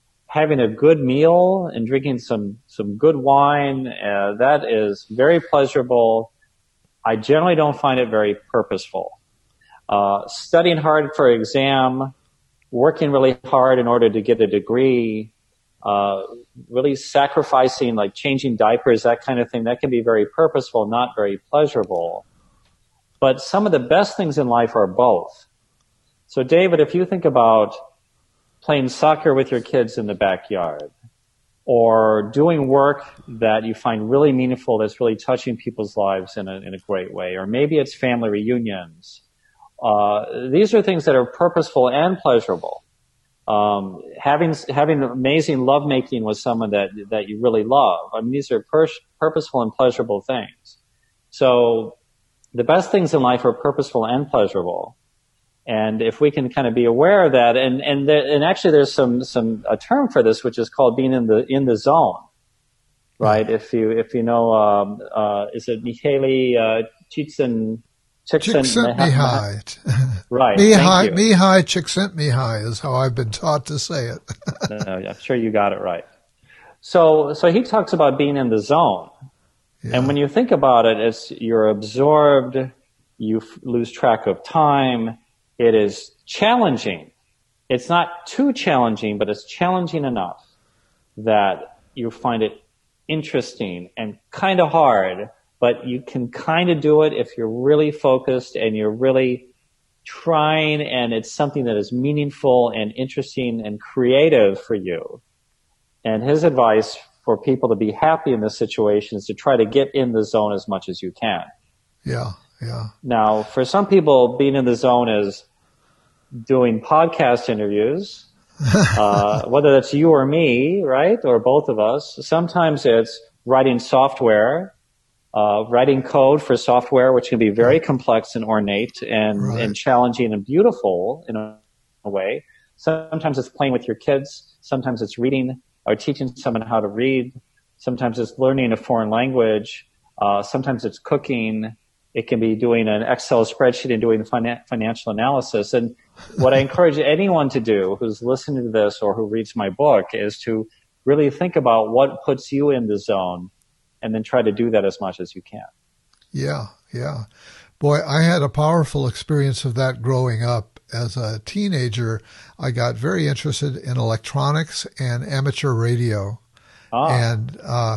[SPEAKER 3] good meal and drinking some good wine, that is very pleasurable. I generally don't find it very purposeful. Studying hard for exam, working really hard in order to get a degree, really sacrificing, like changing diapers, that kind of thing, that can be very purposeful, not very pleasurable. But some of the best things in life are both. So David, if you think about playing soccer with your kids in the backyard, or doing work that you find really meaningful, that's really touching people's lives in a great way, or maybe it's family reunions. These are things that are purposeful and pleasurable. Having amazing lovemaking with someone that you really love. I mean, these are purposeful and pleasurable things. So the best things in life are purposeful and pleasurable. And if we can kind of be aware of that, and actually there's a term for this, which is called being in the zone, right? If you know, is it Mihaly
[SPEAKER 1] Csikszentmihalyi?
[SPEAKER 3] Right.
[SPEAKER 1] Mihaly Csikszentmihalyi is how I've been taught to say it.
[SPEAKER 3] No, I'm sure you got it right. So he talks about being in the zone. Yeah. And when you think about it, you're absorbed, you lose track of time. It is challenging. It's not too challenging, but it's challenging enough that you find it interesting and kind of hard, but you can kind of do it if you're really focused and you're really trying, and it's something that is meaningful and interesting and creative for you. And his advice for people to be happy in this situation is to try to get in the zone as much as you can.
[SPEAKER 1] Yeah, yeah.
[SPEAKER 3] Now, for some people, being in the zone is doing podcast interviews, whether that's you or me, right, or both of us. Sometimes it's writing software, writing code for software, which can be very complex and ornate and challenging and beautiful in a way. Sometimes it's playing with your kids. Sometimes it's reading or teaching someone how to read. Sometimes it's learning a foreign language. Sometimes it's cooking. It can be doing an Excel spreadsheet and doing financial analysis. And what I encourage anyone to do who's listening to this or who reads my book is to really think about what puts you in the zone and then try to do that as much as you can.
[SPEAKER 1] Yeah, yeah. Boy, I had a powerful experience of that growing up. As a teenager, I got very interested in electronics and amateur radio. And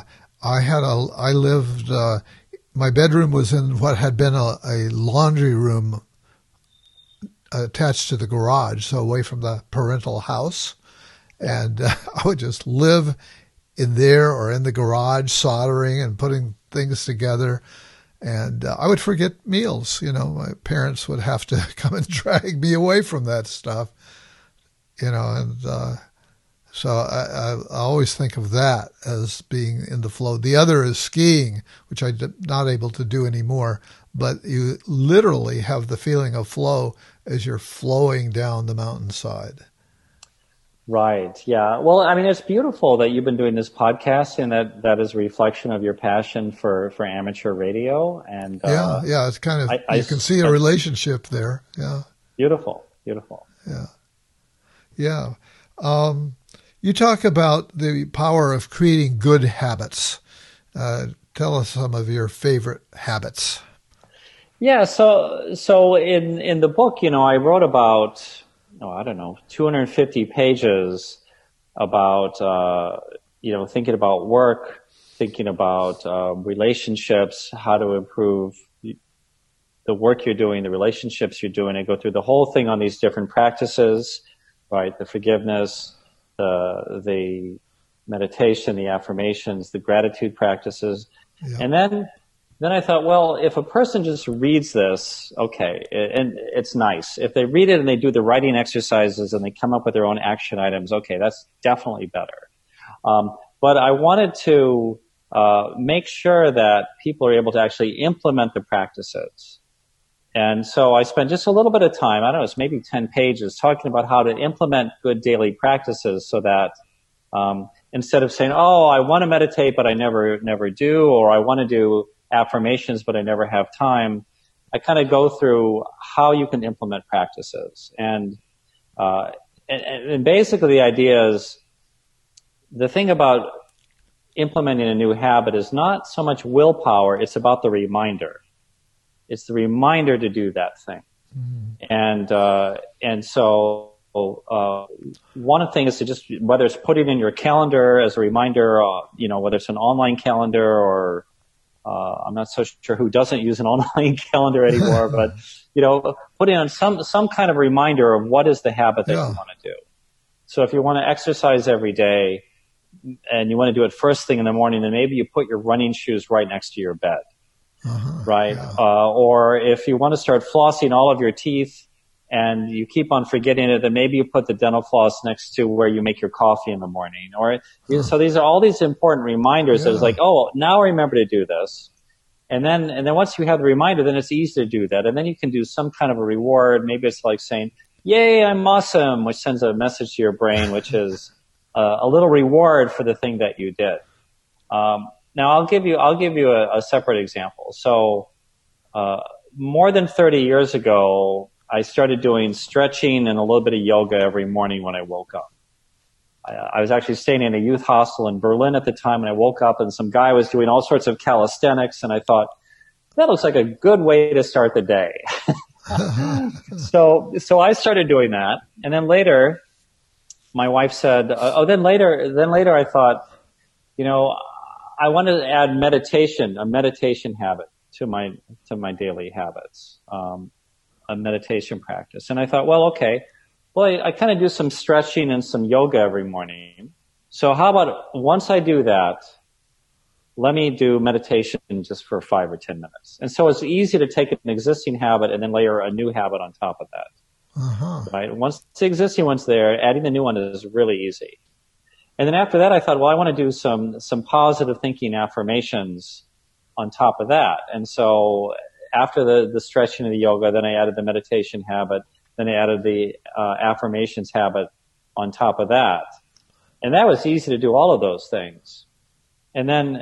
[SPEAKER 1] my bedroom was in what had been a laundry room attached to the garage, so away from the parental house. And I would just live in there or in the garage soldering and putting things together. And I would forget meals. You know, my parents would have to come and drag me away from that stuff. You know, and so I always think of that as being in the flow. The other is skiing, which I'm not able to do anymore. But you literally have the feeling of flow as you're flowing down the mountainside.
[SPEAKER 3] Right. Yeah. Well, I mean, it's beautiful that you've been doing this podcast, and that is a reflection of your passion for amateur radio. And
[SPEAKER 1] yeah, it's kind of you can see a relationship there. Yeah.
[SPEAKER 3] Beautiful.
[SPEAKER 1] Yeah. You talk about the power of creating good habits. Tell us some of your favorite habits.
[SPEAKER 3] Yeah. So in the book, you know, I wrote about 250 pages about, thinking about work, thinking about relationships, how to improve the work you're doing, the relationships you're doing. I go through the whole thing on these different practices, right? The forgiveness, the meditation, the affirmations, the gratitude practices. Yeah. And then I thought, well, if a person just reads this, okay, and it's nice. If they read it and they do the writing exercises and they come up with their own action items, okay, that's definitely better. But I wanted to make sure that people are able to actually implement the practices. And so I spent just a little bit of time, I don't know, it's maybe 10 pages, talking about how to implement good daily practices so that instead of saying, oh, I want to meditate, but I never do, or I want to do affirmations, but I never have time, I kind of go through how you can implement practices. And basically the idea is the thing about implementing a new habit is not so much willpower, it's about the reminder. It's the reminder to do that thing. Mm-hmm. And so one thing is to just, whether it's put it in your calendar as a reminder, whether it's an online calendar or, I'm not so sure who doesn't use an online calendar anymore, but, put in some kind of reminder of what is the habit that you want to do. So if you want to exercise every day and you want to do it first thing in the morning, then maybe you put your running shoes right next to your bed, right? Yeah. Or if you want to start flossing all of your teeth, and you keep on forgetting it, then maybe you put the dental floss next to where you make your coffee in the morning. So these are all these important reminders. It's like, oh, now remember to do this. And then once you have the reminder, then it's easy to do that. And then you can do some kind of a reward. Maybe it's like saying, yay, I'm awesome, which sends a message to your brain, which is a little reward for the thing that you did. Now I'll give you a separate example. So, more than 30 years ago, I started doing stretching and a little bit of yoga every morning when I woke up. I was actually staying in a youth hostel in Berlin at the time, and I woke up and some guy was doing all sorts of calisthenics, and I thought, that looks like a good way to start the day. So I started doing that, and then later, my wife said, then later I thought, I wanted to add a meditation habit to my daily habits. A meditation practice. And I thought, I kind of do some stretching and some yoga every morning. So how about once I do that, let me do meditation just for 5 or 10 minutes. And so it's easy to take an existing habit and then layer a new habit on top of that. Right? Once the existing one's there, adding the new one is really easy. And then after that, I thought, I want to do some positive thinking affirmations on top of that. And so after the stretching and the yoga, then I added the meditation habit, then I added the affirmations habit on top of that. And that was easy to do all of those things. And then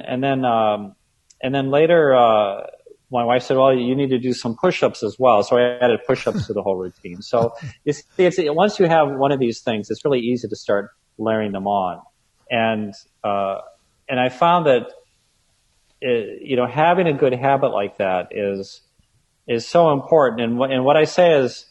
[SPEAKER 3] later, my wife said, you need to do some push-ups as well. So I added push-ups to the whole routine. So once you have one of these things, it's really easy to start layering them on. And I found that, having a good habit like that is so important. And what I say is,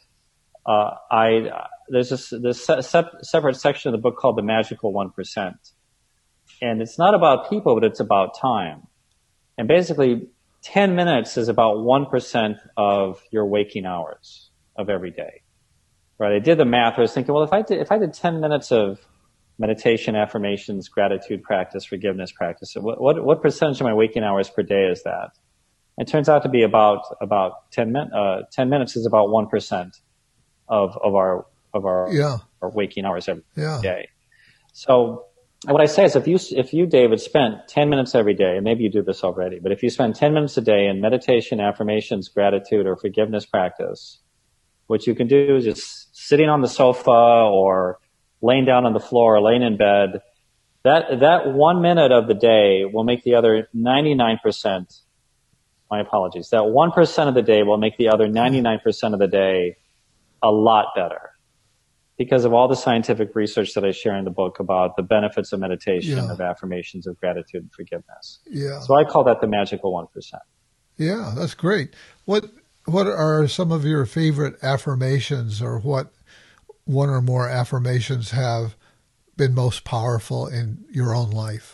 [SPEAKER 3] there's this separate section of the book called The Magical 1%. And it's not about people, but it's about time. And basically, 10 minutes is about 1% of your waking hours of every day. Right? I did the math. I was thinking, if I did 10 minutes of meditation, affirmations, gratitude practice, forgiveness practice, what percentage of my waking hours per day is that? It turns out to be about 10 minutes is about 1% of our waking hours every day. So what I say is if you, David, spent 10 minutes every day, and maybe you do this already, but if you spend 10 minutes a day in meditation, affirmations, gratitude, or forgiveness practice, what you can do is just sitting on the sofa or laying down on the floor or laying in bed, that 1 minute of the day will make the other 99%, my apologies, that 1% of the day will make the other 99% of the day a lot better because of all the scientific research that I share in the book about the benefits of meditation, of affirmations, of gratitude and forgiveness. Yeah. So I call that the magical 1%.
[SPEAKER 1] Yeah, that's great. What are some of your favorite affirmations, or what one or more affirmations have been most powerful in your own life?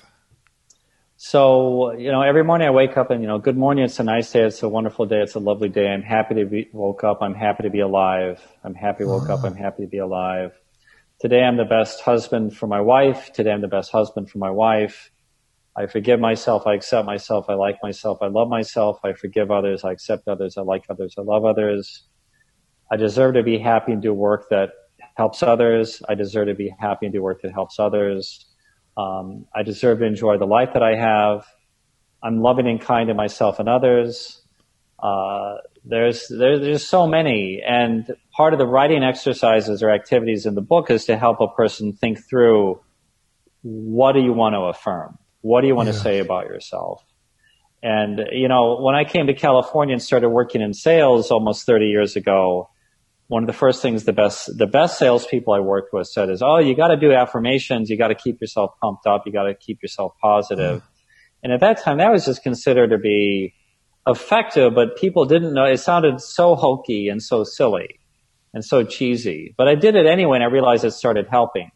[SPEAKER 3] So, every morning I wake up and, good morning, it's a nice day, it's a wonderful day, it's a lovely day, I'm happy to be woke up, I'm happy to be alive, I'm happy woke up, I'm happy to be alive. Today I'm the best husband for my wife, today I'm the best husband for my wife. I forgive myself, I accept myself, I like myself, I love myself, I forgive others, I accept others, I like others, I love others. I deserve to be happy and do work that helps others. I deserve to be happy and do work that helps others. I deserve to enjoy the life that I have. I'm loving and kind to myself and others. There's so many. And part of the writing exercises or activities in the book is to help a person think through, what do you want to affirm? What do you want to say about yourself? And, when I came to California and started working in sales almost 30 years ago, one of the first things the best salespeople I worked with said is, you got to do affirmations. You got to keep yourself pumped up. You got to keep yourself positive. And at that time, that was just considered to be effective, but people didn't know. It sounded so hokey and so silly. and so cheesy. But I did it anyway, and I realized it started helping.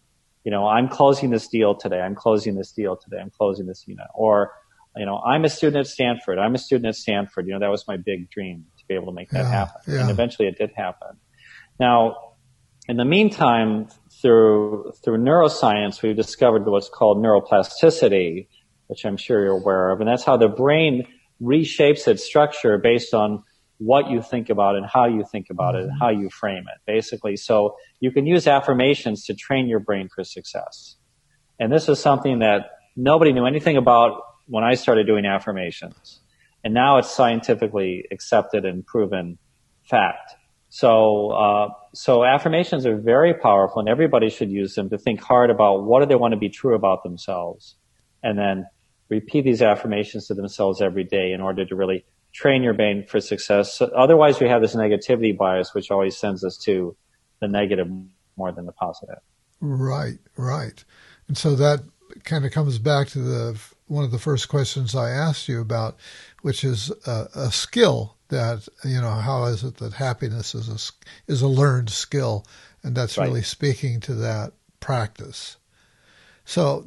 [SPEAKER 3] I'm closing this deal today. I'm closing this deal today. I'm closing this, or, I'm a student at Stanford. I'm a student at Stanford. That was my big dream, to be able to make that happen.
[SPEAKER 1] Yeah.
[SPEAKER 3] And eventually it did happen. Now, in the meantime, through neuroscience, we've discovered what's called neuroplasticity, which I'm sure you're aware of. And that's how the brain reshapes its structure based on what you think about and how you think about it and how you frame it, basically. So you can use affirmations to train your brain for success. And this is something that nobody knew anything about when I started doing affirmations. And now it's scientifically accepted and proven fact. So affirmations are very powerful, and everybody should use them to think hard about what do they want to be true about themselves, and then repeat these affirmations to themselves every day in order to really train your brain for success. So otherwise, we have this negativity bias, which always sends us to the negative more than the positive.
[SPEAKER 1] Right. And so that kind of comes back to one of the first questions I asked you about, which is a skill that, how is it that happiness is a learned skill? And that's really speaking to that practice. So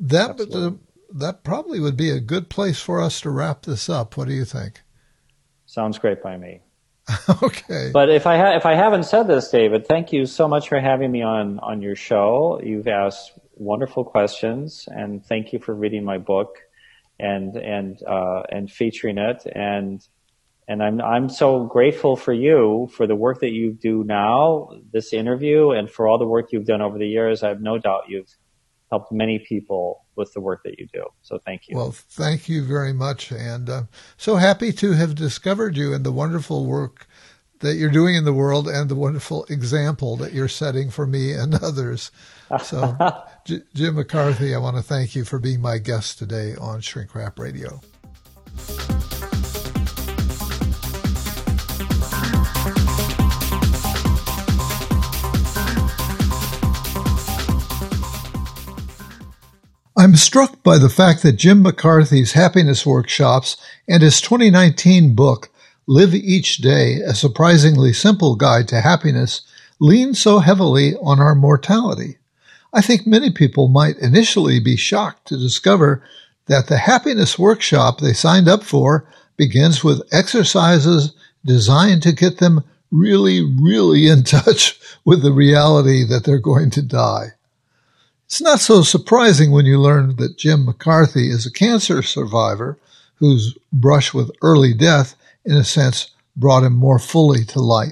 [SPEAKER 1] that probably would be a good place for us to wrap this up. What do you think?
[SPEAKER 3] Sounds great by me.
[SPEAKER 1] Okay.
[SPEAKER 3] But if I haven't said this, David, thank you so much for having me on your show. You've asked wonderful questions, and thank you for reading my book and featuring it. And I'm so grateful for you for the work that you do now, this interview, and for all the work you've done over the years. I have no doubt you've helped many people with the work that you do. So thank you.
[SPEAKER 1] Well, thank you very much. And so happy to have discovered you and the wonderful work that you're doing in the world and the wonderful example that you're setting for me and others. So Jim McCarthy, I want to thank you for being my guest today on Shrink Rap Radio. I'm struck by the fact that Jim McCarthy's happiness workshops and his 2019 book, Live Each Day, A Surprisingly Simple Guide to Happiness, lean so heavily on our mortality. I think many people might initially be shocked to discover that the happiness workshop they signed up for begins with exercises designed to get them really, really in touch with the reality that they're going to die. It's not so surprising when you learn that Jim McCarthy is a cancer survivor whose brush with early death, in a sense, brought him more fully to life.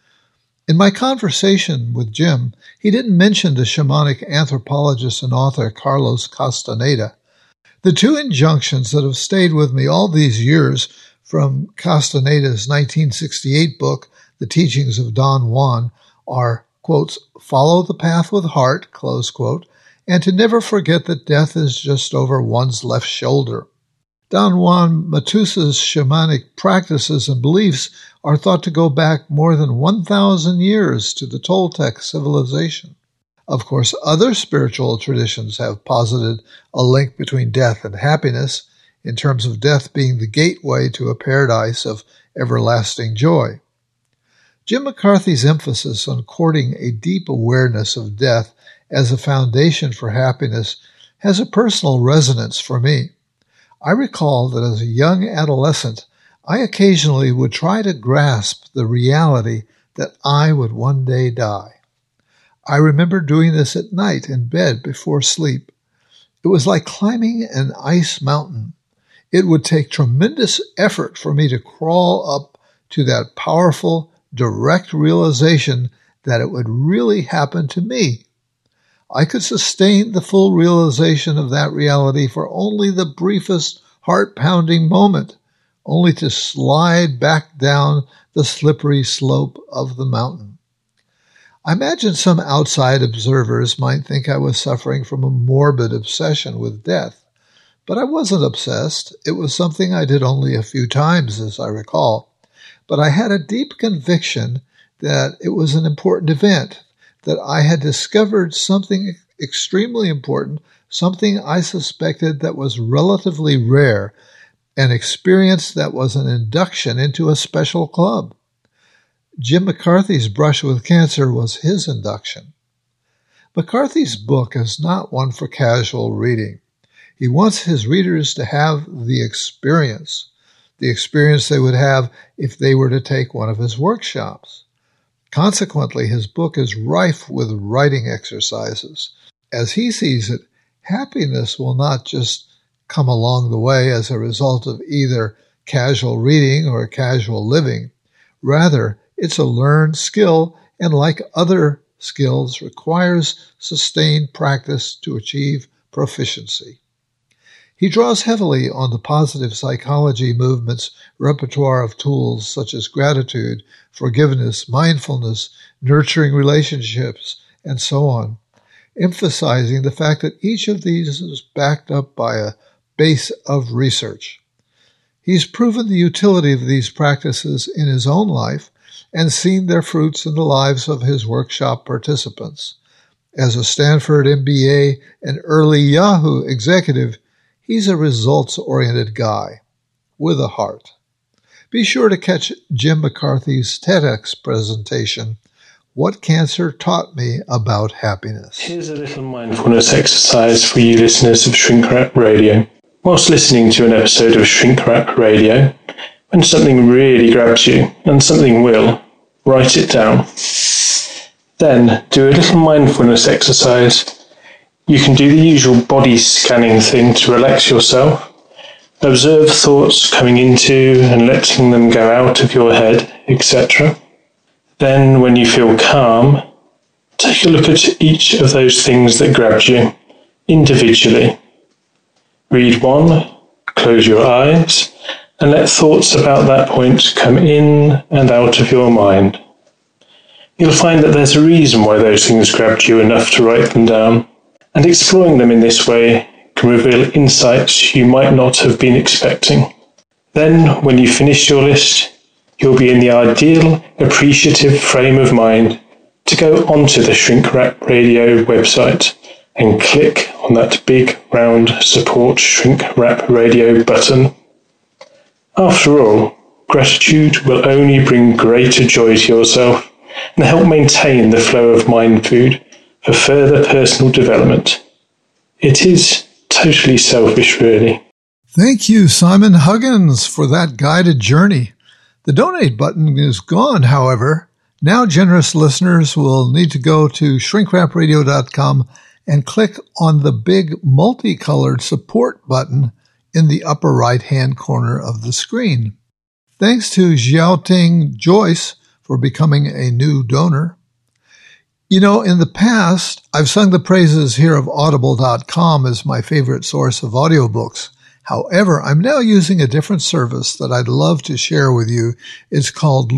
[SPEAKER 1] In my conversation with Jim, he didn't mention the shamanic anthropologist and author Carlos Castaneda. The two injunctions that have stayed with me all these years from Castaneda's 1968 book, The Teachings of Don Juan, are, quotes, follow the path with heart, close quote, and to never forget that death is just over one's left shoulder. Don Juan Matusa's shamanic practices and beliefs are thought to go back more than 1,000 years to the Toltec civilization. Of course, other spiritual traditions have posited a link between death and happiness, in terms of death being the gateway to a paradise of everlasting joy. Jim McCarthy's emphasis on courting a deep awareness of death as a foundation for happiness has a personal resonance for me. I recall that as a young adolescent, I occasionally would try to grasp the reality that I would one day die. I remember doing this at night in bed before sleep. It was like climbing an ice mountain. It would take tremendous effort for me to crawl up to that powerful, direct realization that it would really happen to me. I could sustain the full realization of that reality for only the briefest heart-pounding moment, only to slide back down the slippery slope of the mountain. I imagine some outside observers might think I was suffering from a morbid obsession with death, but I wasn't obsessed. It was something I did only a few times, as I recall. But I had a deep conviction that it was an important event, that I had discovered something extremely important, something I suspected that was relatively rare, an experience that was an induction into a special club. Jim McCarthy's brush with cancer was his induction. McCarthy's book is not one for casual reading. He wants his readers to have the experience they would have if they were to take one of his workshops. Consequently, his book is rife with writing exercises. As he sees it, happiness will not just come along the way as a result of either casual reading or casual living. Rather, it's a learned skill, and like other skills, requires sustained practice to achieve proficiency. He draws heavily on the positive psychology movement's repertoire of tools such as gratitude, forgiveness, mindfulness, nurturing relationships, and so on, emphasizing the fact that each of these is backed up by a base of research. He's proven the utility of these practices in his own life and seen their fruits in the lives of his workshop participants. As a Stanford MBA and early Yahoo executive, he's a results-oriented guy with a heart. Be sure to catch Jim McCarthy's TEDx presentation, What Cancer Taught Me About Happiness.
[SPEAKER 4] Here's a little mindfulness exercise for you listeners of Shrink Rap Radio. Whilst listening to an episode of Shrink Rap Radio, when something really grabs you, and something will, write it down. Then do a little mindfulness exercise. You can do the usual body scanning thing to relax yourself. Observe thoughts coming into and letting them go out of your head, etc. Then, when you feel calm, take a look at each of those things that grabbed you, individually. Read one, close your eyes, and let thoughts about that point come in and out of your mind. You'll find that there's a reason why those things grabbed you enough to write them down, and exploring them in this way can reveal insights you might not have been expecting. Then, when you finish your list, you'll be in the ideal, appreciative frame of mind to go onto the Shrink Rap Radio website and click on that big, round Support Shrink Rap Radio button. After all, gratitude will only bring greater joy to yourself and help maintain the flow of mind food for further personal development. It is totally selfish, really.
[SPEAKER 1] Thank you, Simon Huggins, for that guided journey. The donate button is gone, however. Now generous listeners will need to go to shrinkrapradio.com and click on the big multicolored support button in the upper right-hand corner of the screen. Thanks to Xiaoting Joyce for becoming a new donor. You know, in the past, I've sung the praises here of Audible.com as my favorite source of audiobooks. However, I'm now using a different service that I'd love to share with you. It's called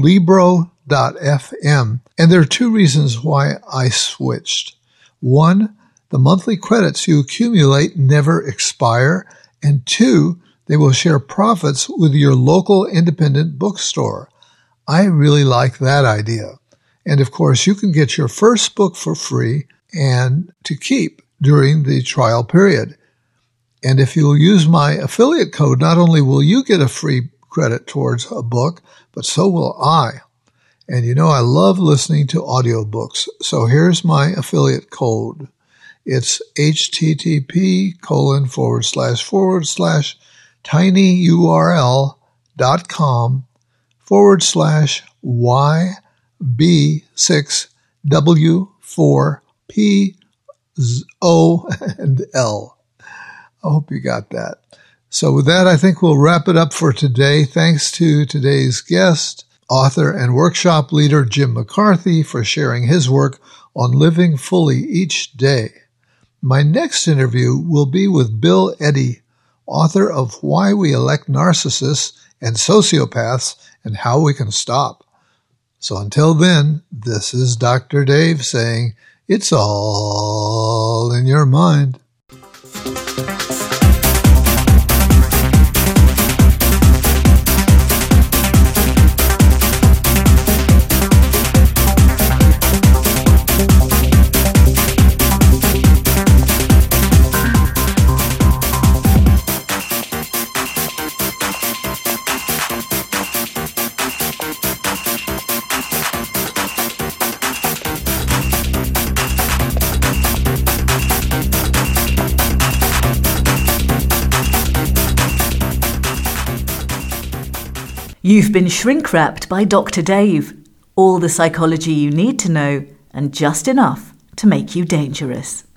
[SPEAKER 1] Libro.fm, and there are two reasons why I switched. One, the monthly credits you accumulate never expire, and two, they will share profits with your local independent bookstore. I really like that idea. And of course, you can get your first book for free and to keep during the trial period. And if you'll use my affiliate code, not only will you get a free credit towards a book, but so will I. And you know, I love listening to audiobooks. So here's my affiliate code. It's http://tinyurl.com/YB6W4PO and L. I hope you got that. So with that, I think we'll wrap it up for today. Thanks to today's guest, author and workshop leader Jim McCarthy, for sharing his work on living fully each day. My next interview will be with Bill Eddy, author of Why We Elect Narcissists and Sociopaths and How We Can Stop. So until then, this is Dr. Dave saying, it's all in your mind.
[SPEAKER 5] You've been shrink wrapped by Dr. Dave. All the psychology you need to know and just enough to make you dangerous.